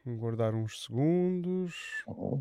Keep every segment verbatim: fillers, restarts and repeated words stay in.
Guardar uns segundos. Uhum.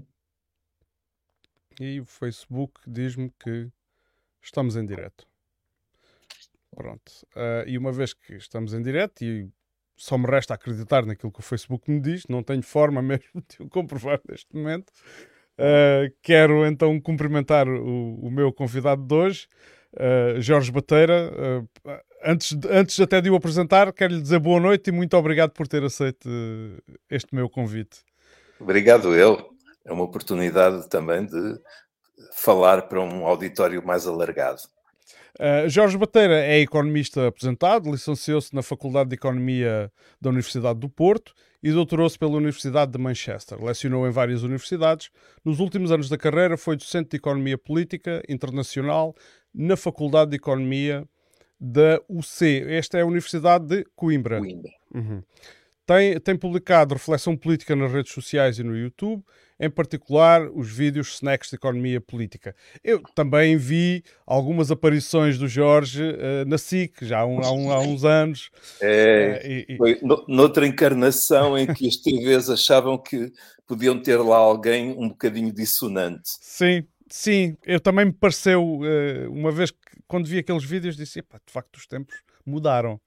E o Facebook diz-me que estamos em direto. Pronto. Uh, e uma vez que estamos em direto, e só me resta acreditar naquilo que o Facebook me diz, não tenho forma mesmo de o comprovar neste momento. Uh, quero então cumprimentar o, o meu convidado de hoje, uh, Jorge Bateira. Uh, antes, antes até de o apresentar, quero-lhe dizer boa noite e muito obrigado por ter aceito este meu convite. Obrigado eu. É uma oportunidade também de falar para um auditório mais alargado. Uh, Jorge Bateira é economista aposentado, licenciou-se na Faculdade de Economia da Universidade do Porto e doutorou-se pela Universidade de Manchester. Lecionou em várias universidades. Nos últimos anos da carreira foi docente de Economia Política Internacional na Faculdade de Economia da U C. Esta é a Universidade de Coimbra. Coimbra. Uhum. Tem, tem publicado reflexão política nas redes sociais e no YouTube, em particular os vídeos Snacks de Economia Política. Eu também vi algumas aparições do Jorge uh, na S I C, já há, um, há, um, há uns anos. É, uh, e, e... Foi no, noutra encarnação em que as T Vs achavam que podiam ter lá alguém um bocadinho dissonante. Sim, sim. Eu também me pareceu, uh, uma vez que, quando vi aqueles vídeos, disse, de facto os tempos mudaram.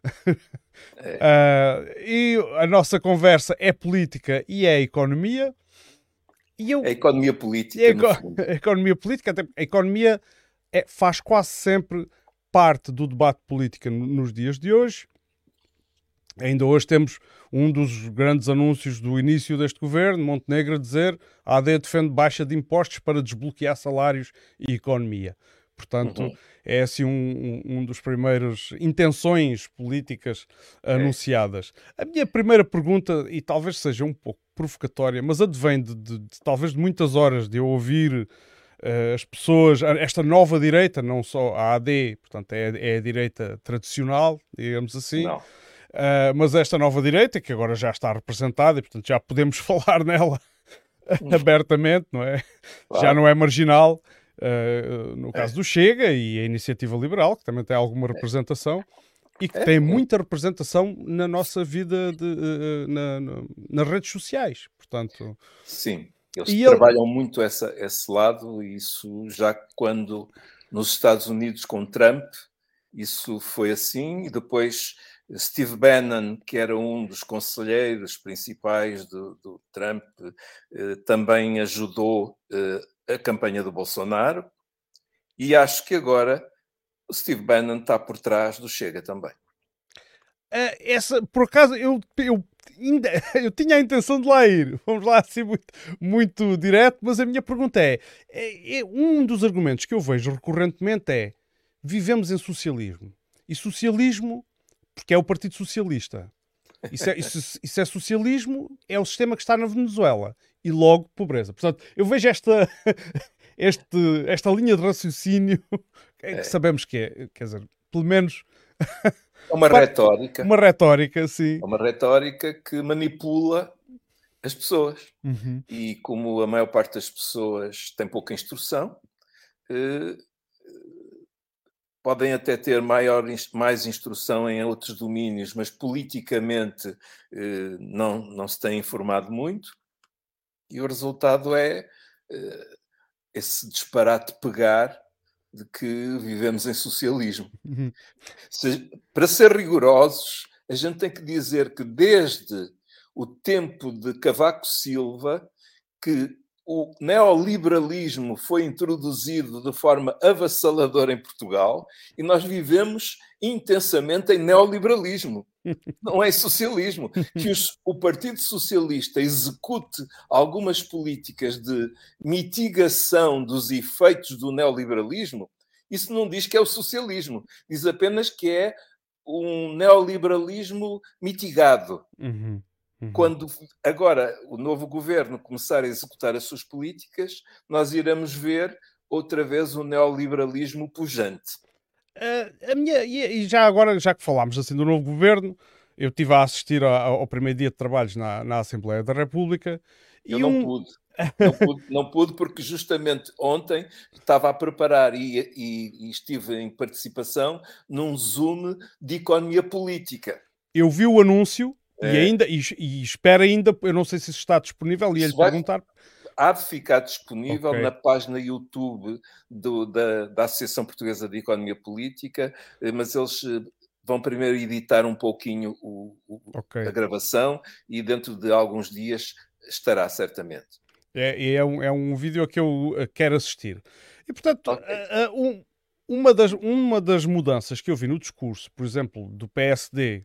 É. Uh, e a nossa conversa é política e é economia. E eu, é economia política, é no fundo. A economia política, até a economia é, faz quase sempre parte do debate político nos dias de hoje. Ainda hoje temos um dos grandes anúncios do início deste governo, Montenegro, a dizer a AD defende baixa de impostos para desbloquear salários e economia. Portanto, uhum. é assim um, um, um dos primeiros intenções políticas anunciadas. É. A minha primeira pergunta, e talvez seja um pouco provocatória, mas advém de, de, de talvez de muitas horas de eu ouvir uh, as pessoas, esta nova direita, não só a AD, portanto é, é a direita tradicional, digamos assim, não. uh, mas esta nova direita, que agora já está representada e portanto já podemos falar nela abertamente, não é? Claro. Já não é marginal. Uh, no caso é. do Chega e a Iniciativa Liberal, que também tem alguma representação e que é. tem muita representação na nossa vida de, uh, na, na, nas redes sociais. Portanto, sim, eles e trabalham ele... muito essa, esse lado, e isso já quando nos Estados Unidos com Trump, isso foi assim, e depois Steve Bannon, que era um dos conselheiros principais do, do Trump, uh, também ajudou uh, a campanha do Bolsonaro, e acho que agora o Steve Bannon está por trás do Chega também. Uh, essa, por acaso, eu, eu, ainda, eu tinha a intenção de lá ir, vamos lá assim muito, muito direto, mas a minha pergunta é, é, é, um dos argumentos que eu vejo recorrentemente é, vivemos em socialismo, e socialismo, porque é o Partido Socialista, Isso é, isso, isso é socialismo, é o sistema que está na Venezuela. E logo, pobreza. Portanto, eu vejo esta, este, esta linha de raciocínio que é. sabemos que é, quer dizer, pelo menos... É uma retórica. Uma retórica, sim. É uma retórica que manipula as pessoas. Uhum. E como a maior parte das pessoas tem pouca instrução, eh, podem até ter maior, mais instrução em outros domínios, mas politicamente eh, não, não se tem informado muito. E o resultado é eh, esse disparate pegar de que vivemos em socialismo. Uhum. Se, para ser rigorosos, a gente tem que dizer que desde o tempo de Cavaco Silva, que o neoliberalismo foi introduzido de forma avassaladora em Portugal e nós vivemos intensamente em neoliberalismo, não é socialismo. Que os, o Partido Socialista execute algumas políticas de mitigação dos efeitos do neoliberalismo, isso não diz que é o socialismo, diz apenas que é um neoliberalismo mitigado. Uhum. Uhum. Quando agora o novo governo começar a executar as suas políticas, nós iremos ver outra vez o neoliberalismo pujante. Uh, a minha, e, e já agora, já que falámos assim do novo governo, eu estive a assistir ao, ao primeiro dia de trabalhos na, na Assembleia da República. Eu e não um... pude. Não pude, não pude porque justamente ontem estava a preparar e, e, e estive em participação num Zoom de economia política. Eu vi o anúncio E ainda, e, e espera ainda, eu não sei se isso está disponível, ia-lhe vai... perguntar. Há de ficar disponível okay. na página YouTube do, da, da Associação Portuguesa de Economia Política, mas eles vão primeiro editar um pouquinho o, o, okay. a gravação e dentro de alguns dias estará certamente. É, é, um, é um vídeo a que eu quero assistir. E, portanto, okay. a, a, um, uma, das, uma das mudanças que eu vi no discurso, por exemplo, do P S D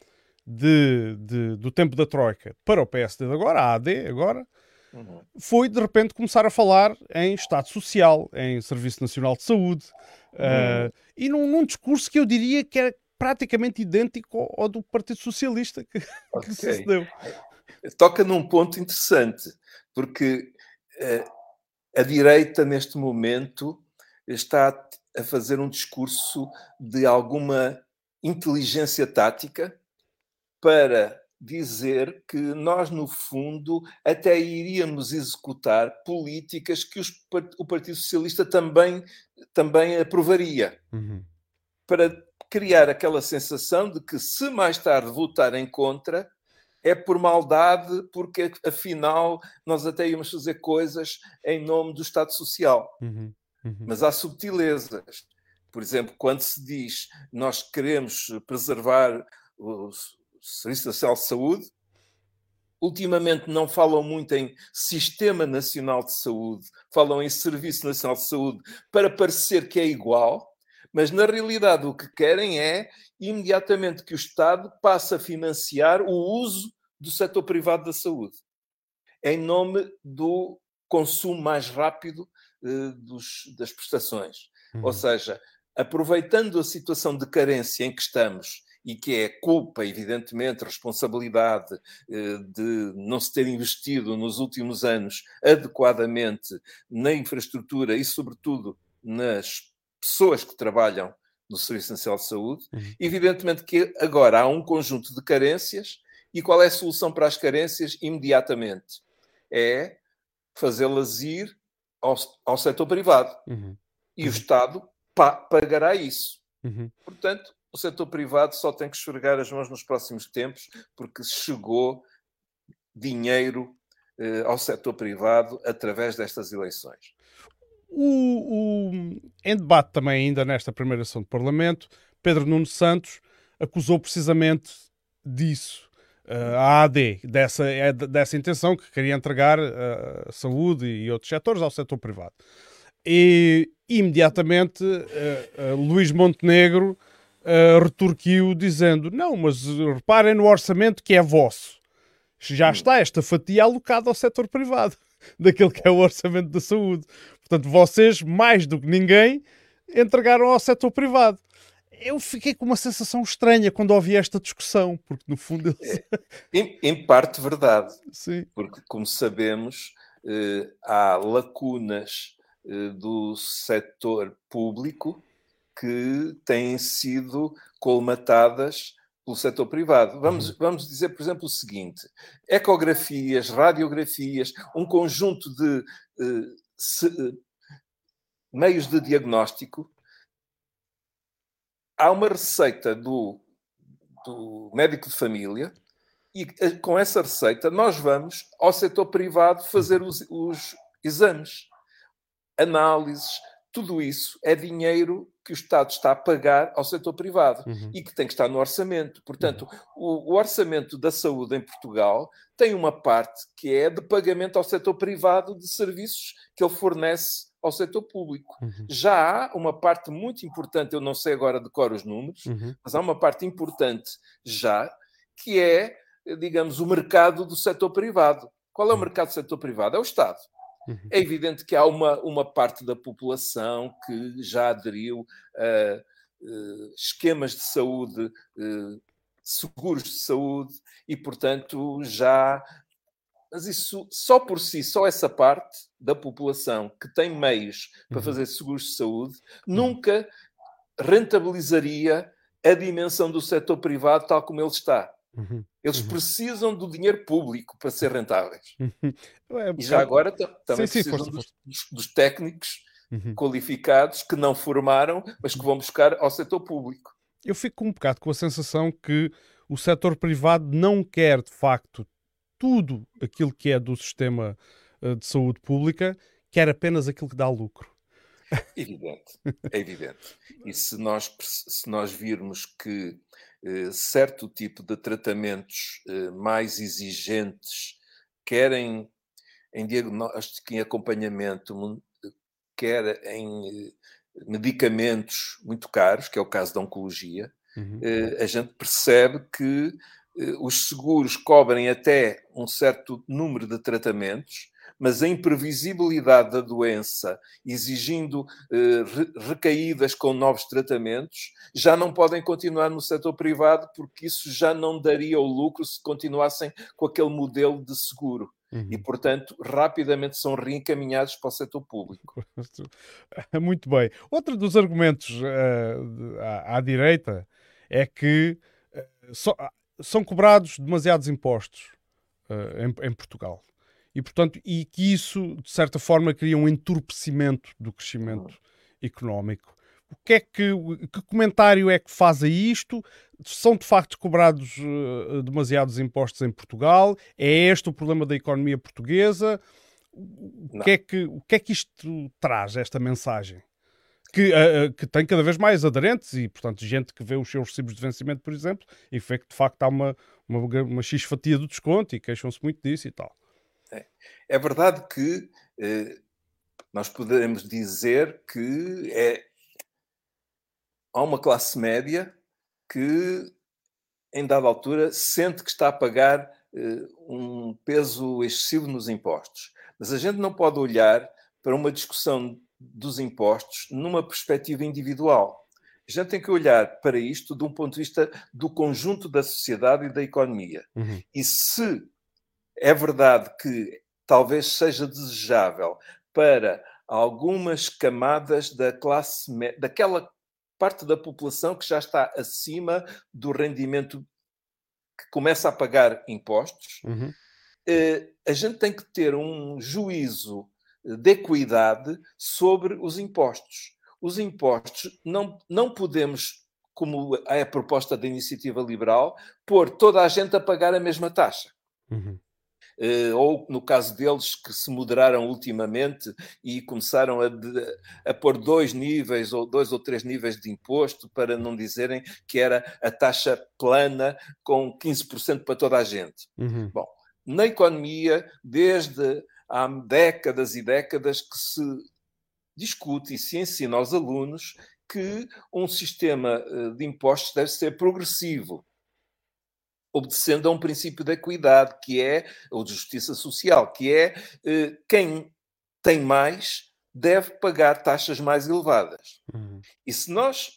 de, de, do tempo da Troika para o P S D de agora, a AD agora, uhum. foi de repente começar a falar em Estado Social, em Serviço Nacional de Saúde, uhum. uh, e num, num discurso que eu diria que era praticamente idêntico ao, ao do Partido Socialista que, okay. que sucedeu. Toca num ponto interessante, porque uh, a direita, neste momento, está a fazer um discurso de alguma inteligência tática para dizer que nós, no fundo, até iríamos executar políticas que os, o Partido Socialista também, também aprovaria. Uhum. Para criar aquela sensação de que, se mais tarde votarem contra, é por maldade, porque, afinal, nós até íamos fazer coisas em nome do Estado Social. Uhum. Uhum. Mas há subtilezas. Por exemplo, quando se diz nós queremos preservar os Serviço Nacional de Saúde, ultimamente não falam muito em Sistema Nacional de Saúde, falam em Serviço Nacional de Saúde para parecer que é igual, mas na realidade o que querem é imediatamente que o Estado passe a financiar o uso do setor privado da saúde, em nome do consumo mais rápido uh, dos, das prestações. Uhum. Ou seja, aproveitando a situação de carência em que estamos, e que é culpa, evidentemente, responsabilidade eh, de não se ter investido nos últimos anos adequadamente na infraestrutura e, sobretudo, nas pessoas que trabalham no Serviço Nacional de Saúde. Uhum. Evidentemente que agora há um conjunto de carências, e qual é a solução para as carências? Imediatamente. É fazê-las ir ao, ao setor privado. Uhum. E uhum. o Estado pa- pagará isso. Uhum. Portanto, o setor privado só tem que esfregar as mãos nos próximos tempos, porque chegou dinheiro eh, ao setor privado através destas eleições. O, o, em debate também ainda nesta primeira sessão do Parlamento, Pedro Nuno Santos acusou precisamente disso, uh, a AD, dessa, dessa intenção que queria entregar a uh, saúde e outros setores ao setor privado. E imediatamente uh, uh, Luís Montenegro Uh, retorquiu dizendo, não, mas reparem no orçamento que é vosso. Já está esta fatia alocada ao setor privado, daquele que é o orçamento da saúde. Portanto, vocês, mais do que ninguém, entregaram ao setor privado. Eu fiquei com uma sensação estranha quando ouvi esta discussão, porque no fundo... Eles... É, em, em parte verdade. Sim. Porque, como sabemos, eh, há lacunas eh, do setor público que têm sido colmatadas pelo setor privado. Vamos, uhum. vamos dizer, por exemplo, o seguinte: ecografias, radiografias, um conjunto de uh, se, uh, meios de diagnóstico. Há uma receita do, do médico de família e uh, com essa receita nós vamos ao setor privado fazer os, os exames, análises. Tudo isso é dinheiro que o Estado está a pagar ao setor privado uhum. e que tem que estar no orçamento. Portanto, uhum. o, o orçamento da saúde em Portugal tem uma parte que é de pagamento ao setor privado de serviços que ele fornece ao setor público. Uhum. Já há uma parte muito importante, eu não sei agora de cor os números, uhum. mas há uma parte importante já, que é, digamos, o mercado do setor privado. Qual é o mercado do setor privado? É o Estado. É evidente que há uma, uma parte da população que já aderiu a uh, esquemas de saúde, uh, seguros de saúde, e, portanto, já... Mas isso, só por si, só essa parte da população que tem meios para fazer seguros de saúde, nunca rentabilizaria a dimensão do setor privado tal como ele está. Uhum. Eles uhum. precisam do dinheiro público para ser rentáveis. Uhum. É, e já agora t- também sim, sim, precisam força, dos, força. Dos, dos técnicos uhum. qualificados que não formaram, mas que vão buscar ao setor público. Eu fico um bocado com a sensação que o setor privado não quer, de facto, tudo aquilo que é do sistema uh, de saúde pública, quer apenas aquilo que dá lucro. Evidente, é evidente. E se nós, se nós virmos que eh, certo tipo de tratamentos eh, mais exigentes, querem em diagnóstico e acompanhamento, quer em medicamentos muito caros, que é o caso da oncologia, uhum. a gente percebe que os seguros cobrem até um certo número de tratamentos, mas a imprevisibilidade da doença, exigindo eh, recaídas com novos tratamentos, já não podem continuar no setor privado, porque isso já não daria o lucro se continuassem com aquele modelo de seguro. Uhum. E, portanto, rapidamente são reencaminhados para o setor público. Muito bem. Outro dos argumentos uh, à, à direita é que uh, so, são cobrados demasiados impostos uh, em, em Portugal. E, portanto, e que isso, de certa forma, cria um entorpecimento do crescimento uhum. económico. O que é que, que comentário é que faz a isto? São, de facto, cobrados uh, demasiados impostos em Portugal? É este o problema da economia portuguesa? O que, é que, o que é que isto traz, esta mensagem? Que, uh, que tem cada vez mais aderentes e, portanto, gente que vê os seus recibos de vencimento, por exemplo, e vê que, de facto, há uma, uma, uma X-fatia do desconto e queixam-se muito disso e tal. É, é verdade que eh, nós podemos dizer que é, há uma classe média que, em dada altura, sente que está a pagar eh, um peso excessivo nos impostos. Mas a gente não pode olhar para uma discussão dos impostos numa perspectiva individual. A gente tem que olhar para isto de um ponto de vista do conjunto da sociedade e da economia. Uhum. E se é verdade que talvez seja desejável para algumas camadas da classe média, daquela parte da população que já está acima do rendimento que começa a pagar impostos, uhum. eh, a gente tem que ter um juízo de equidade sobre os impostos. Os impostos não, não podemos, como é a proposta da iniciativa liberal, pôr toda a gente a pagar a mesma taxa. Uhum. Uh, ou, no caso deles, que se moderaram ultimamente e começaram a, de, a pôr dois níveis ou dois ou três níveis de imposto para não dizerem que era a taxa plana com quinze por cento para toda a gente. Uhum. Bom, na economia, desde há décadas e décadas que se discute e se ensina aos alunos que um sistema de impostos deve ser progressivo, obedecendo a um princípio de equidade, que é, ou de justiça social, que é eh, quem tem mais deve pagar taxas mais elevadas. Uhum. E se nós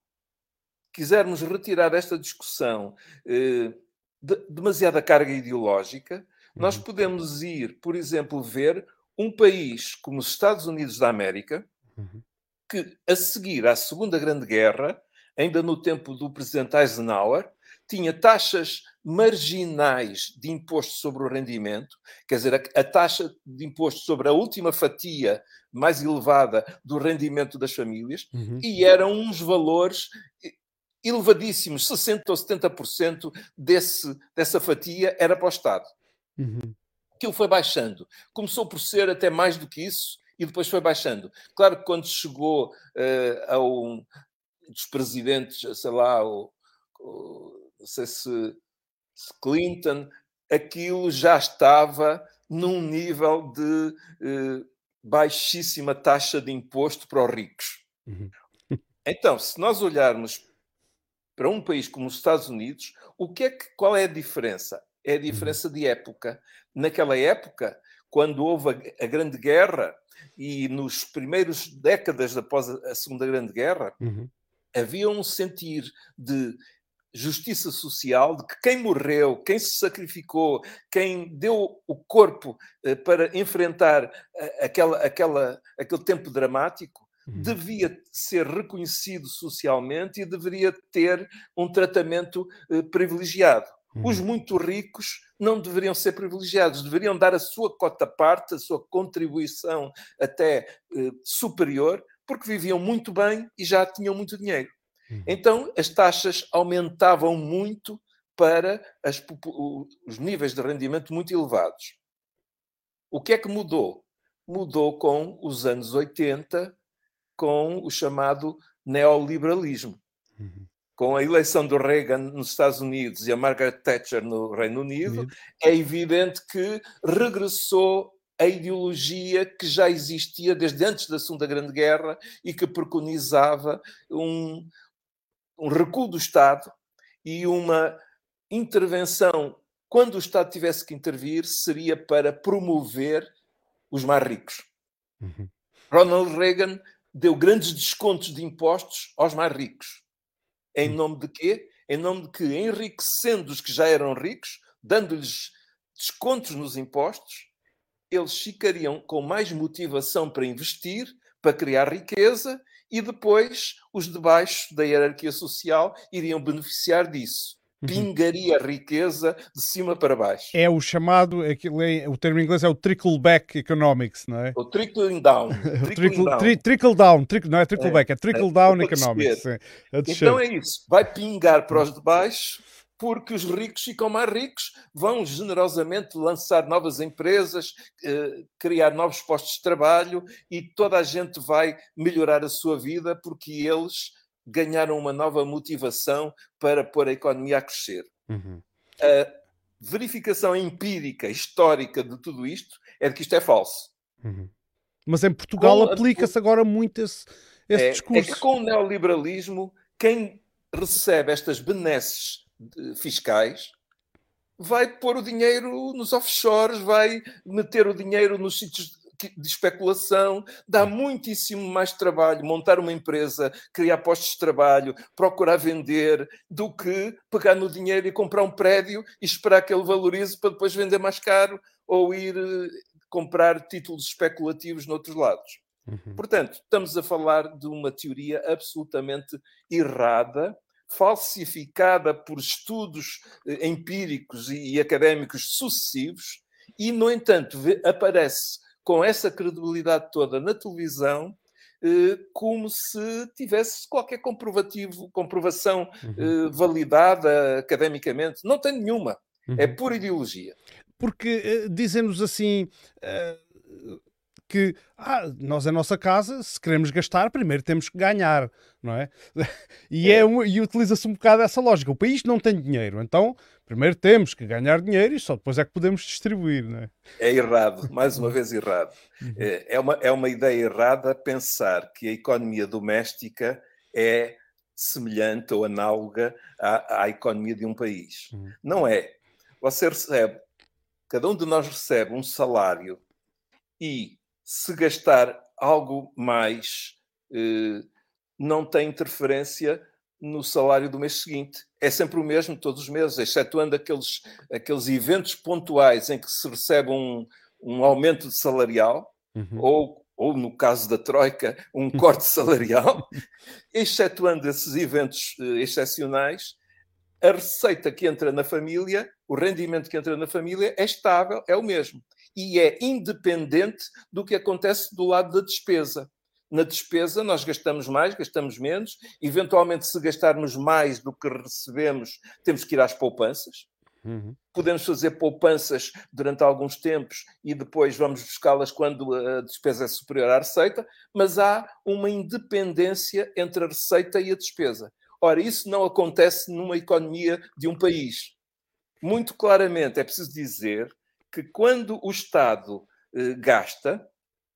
quisermos retirar esta discussão eh, de demasiada carga ideológica, uhum. nós podemos ir, por exemplo, ver um país como os Estados Unidos da América, uhum. que, a seguir à Segunda Grande Guerra, ainda no tempo do presidente Eisenhower, tinha taxas marginais de imposto sobre o rendimento, quer dizer, a, a taxa de imposto sobre a última fatia mais elevada do rendimento das famílias, uhum. e eram uns valores elevadíssimos, sessenta por cento ou setenta por cento desse, dessa fatia era para o Estado. Uhum. Aquilo foi baixando. Começou por ser até mais do que isso, e depois foi baixando. Claro que quando chegou uh, a um dos presidentes, sei lá, o, o, não sei se, se Clinton, aquilo já estava num nível de uh, baixíssima taxa de imposto para os ricos. Uhum. Então, se nós olharmos para um país como os Estados Unidos, o que é que, qual é a diferença? É a diferença uhum. de época. Naquela época, quando houve a, a Grande Guerra e nos primeiros décadas após a, a Segunda Grande Guerra, uhum. havia um sentir de justiça social, de que quem morreu, quem se sacrificou, quem deu o corpo uh, para enfrentar uh, aquela, aquela, aquele tempo dramático, uhum. devia ser reconhecido socialmente e deveria ter um tratamento uh, privilegiado. Uhum. Os muito ricos não deveriam ser privilegiados, deveriam dar a sua cota-parte, a sua contribuição até uh, superior, porque viviam muito bem e já tinham muito dinheiro. Uhum. Então, as taxas aumentavam muito para as, os níveis de rendimento muito elevados. O que é que mudou? Mudou com os anos oitenta, com o chamado neoliberalismo. Uhum. Com a eleição do Reagan nos Estados Unidos e a Margaret Thatcher no Reino Unido, Unido, é evidente que regressou a ideologia que já existia desde antes da Segunda Grande Guerra e que preconizava um, um recuo do Estado e uma intervenção, quando o Estado tivesse que intervir, seria para promover os mais ricos. Uhum. Ronald Reagan deu grandes descontos de impostos aos mais ricos. Em nome de quê? Em nome de que, enriquecendo os que já eram ricos, dando-lhes descontos nos impostos, eles ficariam com mais motivação para investir, para criar riqueza, e depois os de baixo da hierarquia social iriam beneficiar disso. Pingaria a riqueza de cima para baixo. É o chamado, aquilo é, o termo em inglês é o trickle-back economics, não é? O trickling down. O trickle, down. Tri, trickle down, trickle, não é trickle-back, é, é trickle-down é, economics. É, é então é isso, vai pingar para os de baixo, porque os ricos ficam mais ricos, vão generosamente lançar novas empresas, eh, criar novos postos de trabalho e toda a gente vai melhorar a sua vida porque eles ganharam uma nova motivação para pôr a economia a crescer. Uhum. A verificação empírica, histórica de tudo isto é de que isto é falso. Uhum. Mas em Portugal com aplica-se a... agora muito esse, esse é, discurso. É que com o neoliberalismo, quem recebe estas benesses fiscais vai pôr o dinheiro nos offshores, vai meter o dinheiro nos sítios de especulação, dá muitíssimo mais trabalho montar uma empresa, criar postos de trabalho, procurar vender, do que pegar no dinheiro e comprar um prédio e esperar que ele valorize para depois vender mais caro ou ir comprar títulos especulativos noutros lados. Uhum. Portanto, estamos a falar de uma teoria absolutamente errada, falsificada por estudos empíricos e académicos sucessivos e, no entanto, aparece com essa credibilidade toda na televisão, eh, como se tivesse qualquer comprovativo, comprovação uhum. eh, validada academicamente. Não tem nenhuma. Uhum. É pura ideologia. Porque eh, dizem-nos assim... Eh... que ah, nós, a nossa casa, se queremos gastar, primeiro temos que ganhar, não é? E, é. É um, e utiliza-se um bocado essa lógica. O país não tem dinheiro, então primeiro temos que ganhar dinheiro e só depois é que podemos distribuir, não é? É errado, mais uma vez errado. É uma, é uma ideia errada pensar que a economia doméstica é semelhante ou análoga à, à economia de um país. Uhum. Não é. Você recebe, cada um de nós recebe um salário e se gastar algo mais, eh, não tem interferência no salário do mês seguinte. É sempre o mesmo todos os meses, excetuando aqueles, aqueles eventos pontuais em que se recebe um, um aumento de salarial, uhum. ou, ou, no caso da Troika, um corte salarial. Excetuando esses eventos eh, excepcionais, a receita que entra na família, o rendimento que entra na família é estável, é o mesmo. E é independente do que acontece do lado da despesa. Na despesa, nós gastamos mais, gastamos menos. Eventualmente, se gastarmos mais do que recebemos, temos que ir às poupanças. Uhum. Podemos fazer poupanças durante alguns tempos e depois vamos buscá-las quando a despesa é superior à receita, mas há uma independência entre a receita e a despesa. Ora, isso não acontece numa economia de um país. Muito claramente, é preciso dizer que quando o Estado eh, gasta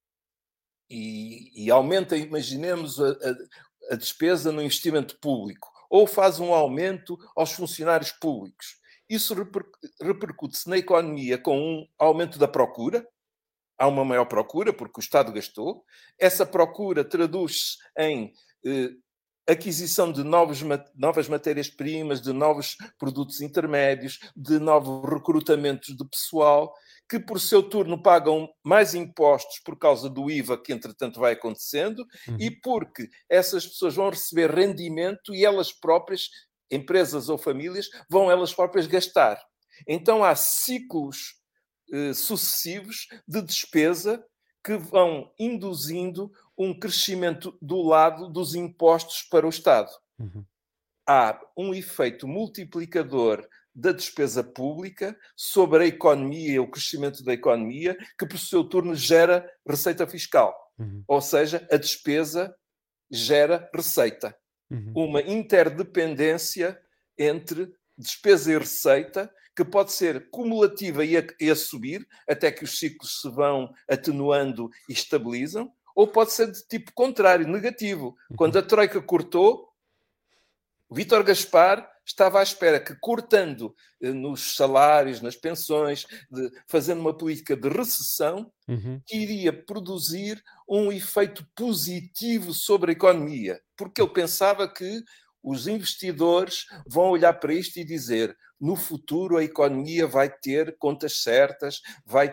e, e aumenta, imaginemos, a, a, a despesa no investimento público, ou faz um aumento aos funcionários públicos, isso reper, repercute-se na economia com um aumento da procura. Há uma maior procura, porque o Estado gastou. Essa procura traduz-se em eh, aquisição de novos, novas matérias-primas, de novos produtos intermédios, de novos recrutamentos de pessoal, que por seu turno pagam mais impostos por causa do I V A que entretanto vai acontecendo, uhum. e porque essas pessoas vão receber rendimento e elas próprias, empresas ou famílias, vão elas próprias gastar. Então há ciclos eh, sucessivos de despesa que vão induzindo um crescimento do lado dos impostos para o Estado. Uhum. Há um efeito multiplicador da despesa pública sobre a economia e o crescimento da economia, que por seu turno gera receita fiscal. Uhum. Ou seja, a despesa gera receita. Uhum. Uma interdependência entre despesa e receita, que pode ser cumulativa e a, e a subir, até que os ciclos se vão atenuando e estabilizam, ou pode ser de tipo contrário, negativo. Uhum. Quando a Troika cortou, o Vítor Gaspar estava à espera que, cortando eh, nos salários, nas pensões, de, fazendo uma política de recessão, uhum. que iria produzir um efeito positivo sobre a economia. Porque ele pensava que os investidores vão olhar para isto e dizer: no futuro a economia vai ter contas certas, vai,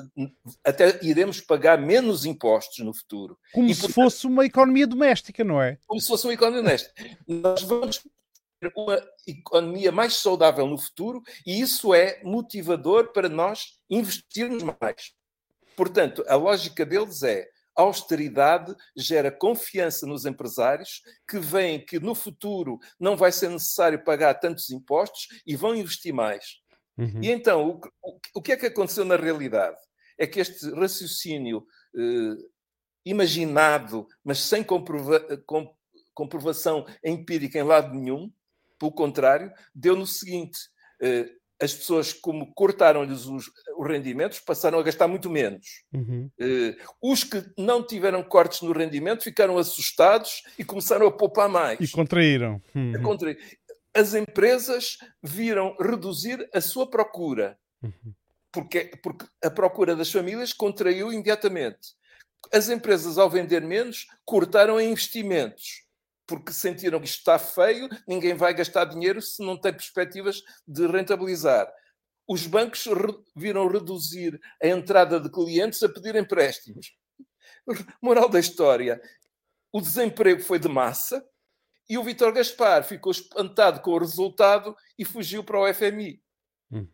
até iremos pagar menos impostos no futuro. Como e, se portanto, fosse uma economia doméstica, não é? Como se fosse uma economia honesta. Nós vamos ter uma economia mais saudável no futuro e isso é motivador para nós investirmos mais. Portanto, a lógica deles é: a austeridade gera confiança nos empresários, que veem que no futuro não vai ser necessário pagar tantos impostos e vão investir mais. Uhum. E então, o, o, o que é que aconteceu na realidade? É que este raciocínio eh, imaginado, mas sem comprova com, comprovação empírica em lado nenhum, pelo contrário, deu no seguinte: eh, as pessoas, como cortaram-lhes os, os rendimentos, passaram a gastar muito menos. Uhum. Uh, os que não tiveram cortes no rendimento ficaram assustados e começaram a poupar mais. E contraíram. Uhum. A contrair. As empresas viram reduzir a sua procura, uhum. porque, porque a procura das famílias contraiu imediatamente. As empresas, ao vender menos, cortaram em investimentos, porque sentiram que isto está feio, ninguém vai gastar dinheiro se não tem perspectivas de rentabilizar. Os bancos re viram reduzir a entrada de clientes a pedir empréstimos. Moral da história: o desemprego foi de massa e o Vítor Gaspar ficou espantado com o resultado e fugiu para o F M I. Hum.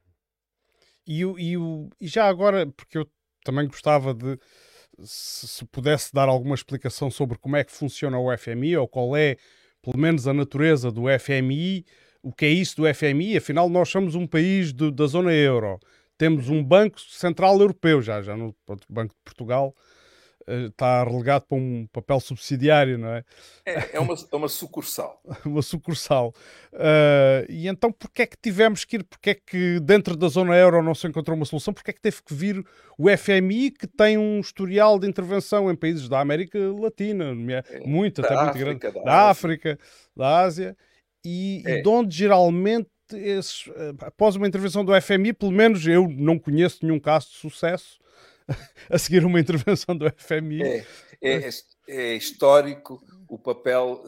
E, o, e, o, e já agora, porque eu também gostava de, se, se pudesse dar alguma explicação sobre como é que funciona o F M I, ou qual é, pelo menos, a natureza do F M I, o que é isso do F M I. Afinal, nós somos um país do, da zona euro. Temos um Banco Central Europeu, já, já no Banco de Portugal uh, está relegado para um papel subsidiário, não é? É, é, uma, é uma sucursal. uma sucursal. Uh, e então, porquê é que tivemos que ir? Porquê é que dentro da zona euro não se encontrou uma solução? Porquê é que teve que vir o F M I, que tem um historial de intervenção em países da América Latina, muito, até muito grande, da, da África, da Ásia, e, é. e de onde geralmente, esses, após uma intervenção do F M I, pelo menos eu não conheço nenhum caso de sucesso a seguir uma intervenção do F M I. É, é, é histórico o papel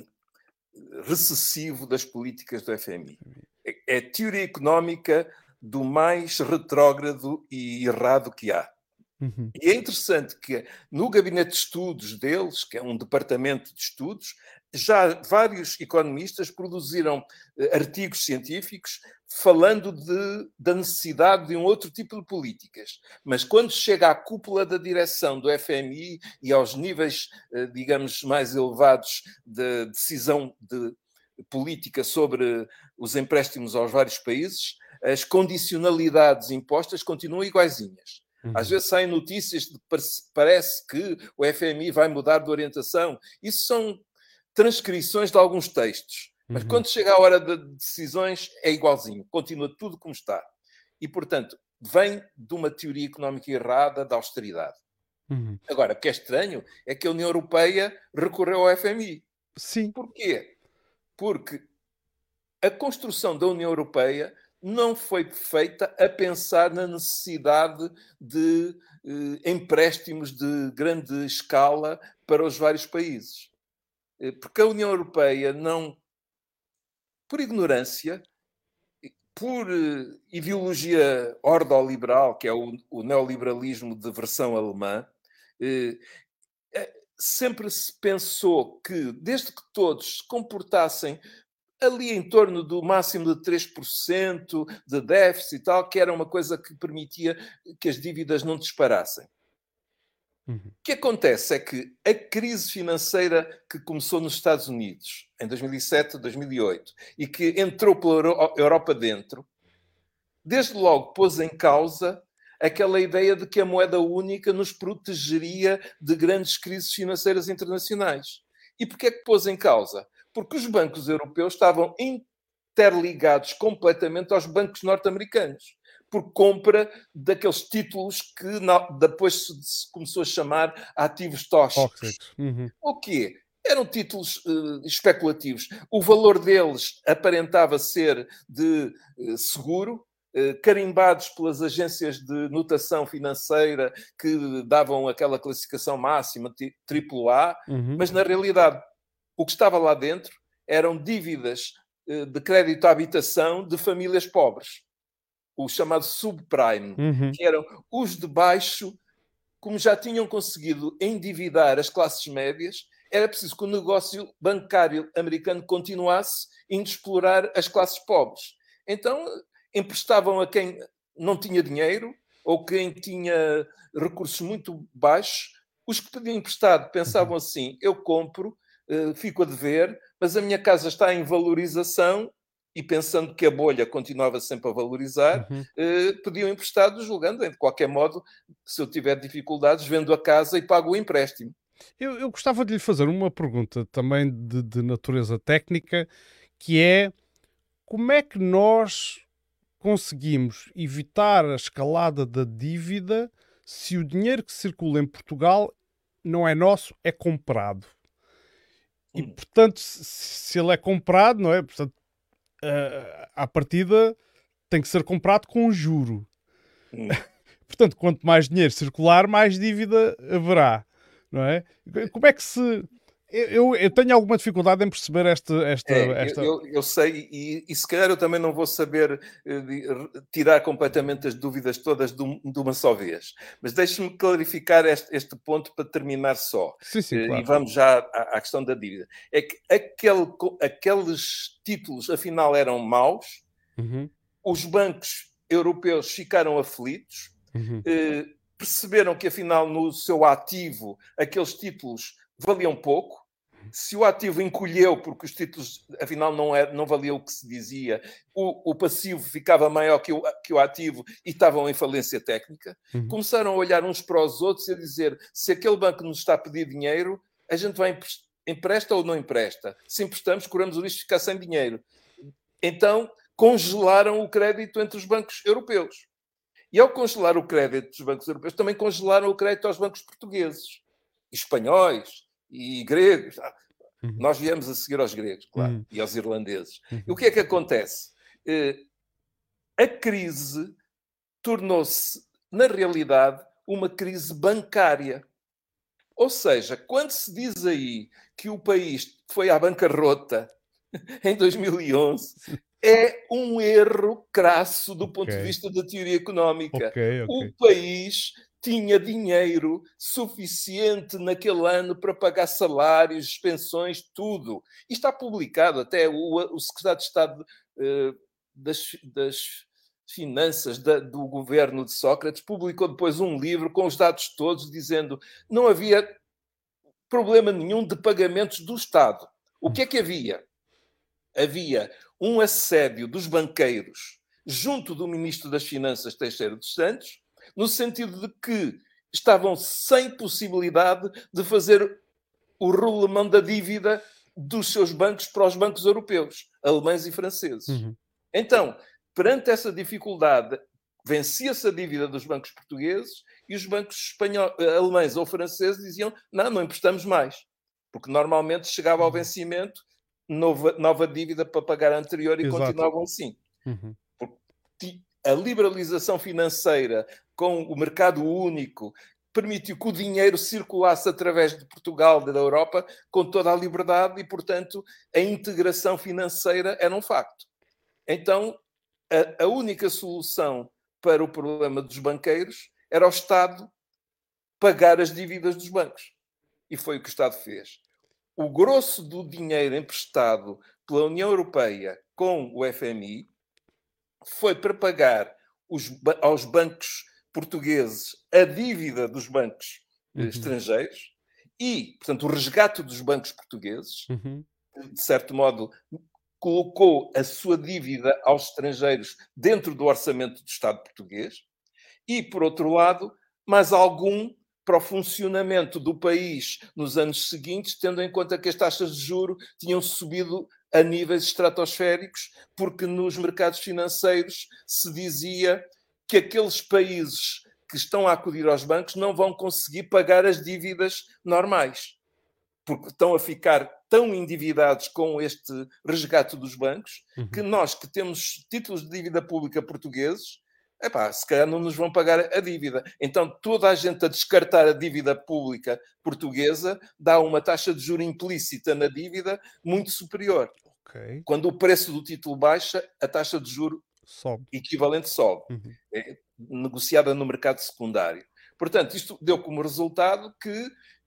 eh, recessivo das políticas do F M I. É, é a teoria económica do mais retrógrado e errado que há. Uhum. E é interessante que no gabinete de estudos deles, que é um departamento de estudos, já vários economistas produziram eh, artigos científicos falando de, da necessidade de um outro tipo de políticas. Mas quando chega à cúpula da direção do F M I e aos níveis, eh, digamos, mais elevados de decisão de política sobre os empréstimos aos vários países, as condicionalidades impostas continuam iguaizinhas. Uhum. Às vezes saem notícias de que parece que o F M I vai mudar de orientação. Isso são transcrições de alguns textos. Mas uhum. quando chega a hora de decisões, é igualzinho. Continua tudo como está. E, portanto, vem de uma teoria económica errada da austeridade. Uhum. Agora, o que é estranho é que a União Europeia recorreu ao F M I. Sim. Porquê? Porque a construção da União Europeia não foi feita a pensar na necessidade de eh, empréstimos de grande escala para os vários países. Porque a União Europeia não, por ignorância, por uh, ideologia ordoliberal, que é o, o neoliberalismo de versão alemã, uh, sempre se pensou que, desde que todos se comportassem ali em torno do máximo de três por cento de déficit e tal, que era uma coisa que permitia que as dívidas não disparassem. Uhum. O que acontece é que a crise financeira que começou nos Estados Unidos em dois mil e sete, dois mil e oito e que entrou pela Europa dentro, desde logo pôs em causa aquela ideia de que a moeda única nos protegeria de grandes crises financeiras internacionais. E porquê é que pôs em causa? Porque os bancos europeus estavam interligados completamente aos bancos norte-americanos, por compra daqueles títulos que depois se começou a chamar ativos tóxicos. Uhum. O quê? Eram títulos uh, especulativos. O valor deles aparentava ser de uh, seguro, uh, carimbados pelas agências de notação financeira que davam aquela classificação máxima, triplo A, uhum. mas na realidade o que estava lá dentro eram dívidas uh, de crédito à habitação de famílias pobres. O chamado subprime, uhum. que eram os de baixo, como já tinham conseguido endividar as classes médias, era preciso que o negócio bancário americano continuasse indo explorar as classes pobres. Então, emprestavam a quem não tinha dinheiro ou quem tinha recursos muito baixos. Os que pediam emprestado pensavam assim, eu compro, fico a dever, mas a minha casa está em valorização, e pensando que a bolha continuava sempre a valorizar, uhum. eh, pediam emprestado, julgando, de qualquer modo, se eu tiver dificuldades, vendo a casa e pago o empréstimo. Eu, eu gostava de lhe fazer uma pergunta também de, de natureza técnica, que é como é que nós conseguimos evitar a escalada da dívida se o dinheiro que circula em Portugal não é nosso, é comprado? E, Hum. portanto, se, se ele é comprado, não é? Portanto, uh, à partida tem que ser comprado com juro. Hum. Portanto, quanto mais dinheiro circular, mais dívida haverá, não é? Como é que se... Eu, eu tenho alguma dificuldade em perceber esta... esta, É, esta... Eu, eu sei, e, e se calhar eu também não vou saber eh, de- tirar completamente as dúvidas todas de, um- de uma só vez. Mas deixe-me clarificar este, este ponto para terminar só. Sim, sim, Eh, E claro. vamos já à, à questão da dívida. É que aquele, co- aqueles títulos, afinal, eram maus. Uhum, Os bancos europeus ficaram aflitos, uhum, eh, perceberam que, afinal, no seu ativo, aqueles títulos valiam pouco. Se o ativo encolheu, porque os títulos, afinal, não, é, não valiam o que se dizia, o, o passivo ficava maior que o, que o ativo e estavam em falência técnica. uhum. Começaram a olhar uns para os outros e a dizer, se aquele banco nos está a pedir dinheiro, a gente vai empresta ou não empresta? Se emprestamos, corremos o risco de ficar sem dinheiro. Então, congelaram o crédito entre os bancos europeus. E ao congelar o crédito dos bancos europeus, também congelaram o crédito aos bancos portugueses, e espanhóis e gregos. Uhum. Nós viemos a seguir aos gregos, claro, Uhum. e aos irlandeses. Uhum. E o que é que acontece? A crise tornou-se, na realidade, uma crise bancária. Ou seja, quando se diz aí que o país foi à bancarrota em dois mil e onze, é um erro crasso do ponto de Ok. vista da teoria económica. Ok, O ok. país tinha dinheiro suficiente naquele ano para pagar salários, pensões, tudo. E está publicado, até o, o secretário de Estado uh, das, das Finanças da, do governo de Sócrates publicou depois um livro com os dados todos, dizendo que não havia problema nenhum de pagamentos do Estado. O que é que havia? Havia um assédio dos banqueiros junto do Ministro das Finanças, Teixeira dos Santos, no sentido de que estavam sem possibilidade de fazer o rolemão da dívida dos seus bancos para os bancos europeus, alemães e franceses. Uhum. Então, perante essa dificuldade, vencia-se a dívida dos bancos portugueses e os bancos espanhóis, alemães ou franceses diziam, não, não emprestamos mais. Porque normalmente chegava ao vencimento, nova, nova dívida para pagar a anterior e Exato. continuavam assim. Uhum. Porque a liberalização financeira com o mercado único permitiu que o dinheiro circulasse através de Portugal, da Europa, com toda a liberdade e, portanto, a integração financeira era um facto. Então, a, a única solução para o problema dos banqueiros era o Estado pagar as dívidas dos bancos. E foi o que o Estado fez. O grosso do dinheiro emprestado pela União Europeia com o F M I foi para pagar os, aos bancos portugueses a dívida dos bancos eh, Uhum. estrangeiros e, portanto, o resgate dos bancos portugueses, Uhum. de certo modo, colocou a sua dívida aos estrangeiros dentro do orçamento do Estado português e, por outro lado, mais algum para o funcionamento do país nos anos seguintes, tendo em conta que as taxas de juro tinham subido a níveis estratosféricos, porque nos mercados financeiros se dizia que aqueles países que estão a acudir aos bancos não vão conseguir pagar as dívidas normais, porque estão a ficar tão endividados com este resgate dos bancos, Uhum. que nós que temos títulos de dívida pública portugueses, epá, se calhar não nos vão pagar a dívida. Então, toda a gente a descartar a dívida pública portuguesa dá uma taxa de juro implícita na dívida muito superior. Ok. Quando o preço do título baixa, a taxa de juro Sobe. equivalente sobe, Uhum. é negociada no mercado secundário. Portanto, isto deu como resultado que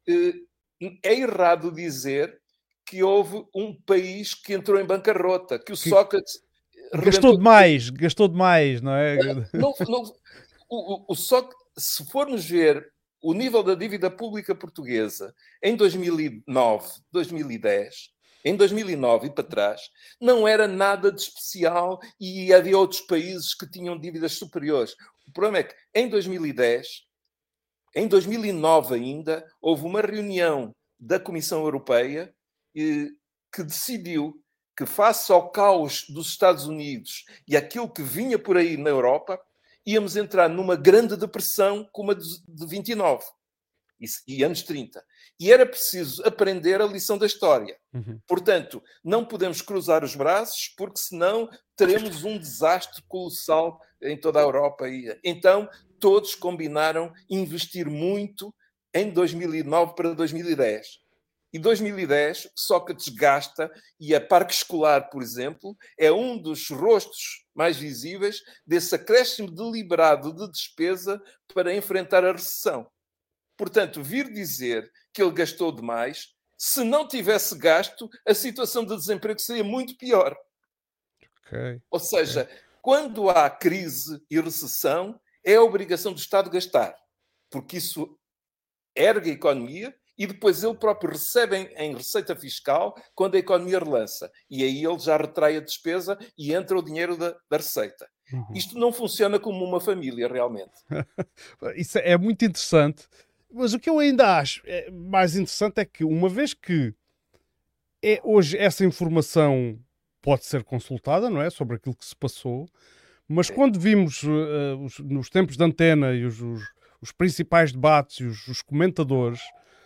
eh, é errado dizer que houve um país que entrou em bancarrota, que o Que Sócrates gastou rebentou. demais, gastou demais, não é? Não, não, o, o, o Sócrates, se formos ver o nível da dívida pública portuguesa em dois mil e nove, dois mil e dez, em dois mil e nove e para trás, não era nada de especial e havia outros países que tinham dívidas superiores. O problema é que em dois mil e dez, em dois mil e nove ainda, houve uma reunião da Comissão Europeia eh, que decidiu que, face ao caos dos Estados Unidos e aquilo que vinha por aí na Europa, íamos entrar numa grande depressão como a de vinte e nove e, e anos trinta. E era preciso aprender a lição da história. Uhum. Portanto, não podemos cruzar os braços, porque senão teremos um desastre colossal em toda a Europa. E, então, todos combinaram investir muito em dois mil e nove para dois mil e dez. E dois mil e dez, Sócrates gasta, e a Parque Escolar, por exemplo, é um dos rostos mais visíveis desse acréscimo deliberado de despesa para enfrentar a recessão. Portanto, vir dizer que ele gastou demais, se não tivesse gasto, a situação de desemprego seria muito pior. Okay. Ou seja, okay. Quando há crise e recessão, é a obrigação do Estado gastar, porque isso ergue a economia e depois ele próprio recebe em, em receita fiscal quando a economia relança. E aí ele já retrai a despesa e entra o dinheiro da, da receita. Uhum. Isto não funciona como uma família, realmente. Isso é muito interessante. Mas o que eu ainda acho mais interessante é que, uma vez que é, hoje essa informação pode ser consultada, não é? Sobre aquilo que se passou, mas quando vimos uh, os, nos tempos de antena e os, os, os principais debates e os, os comentadores,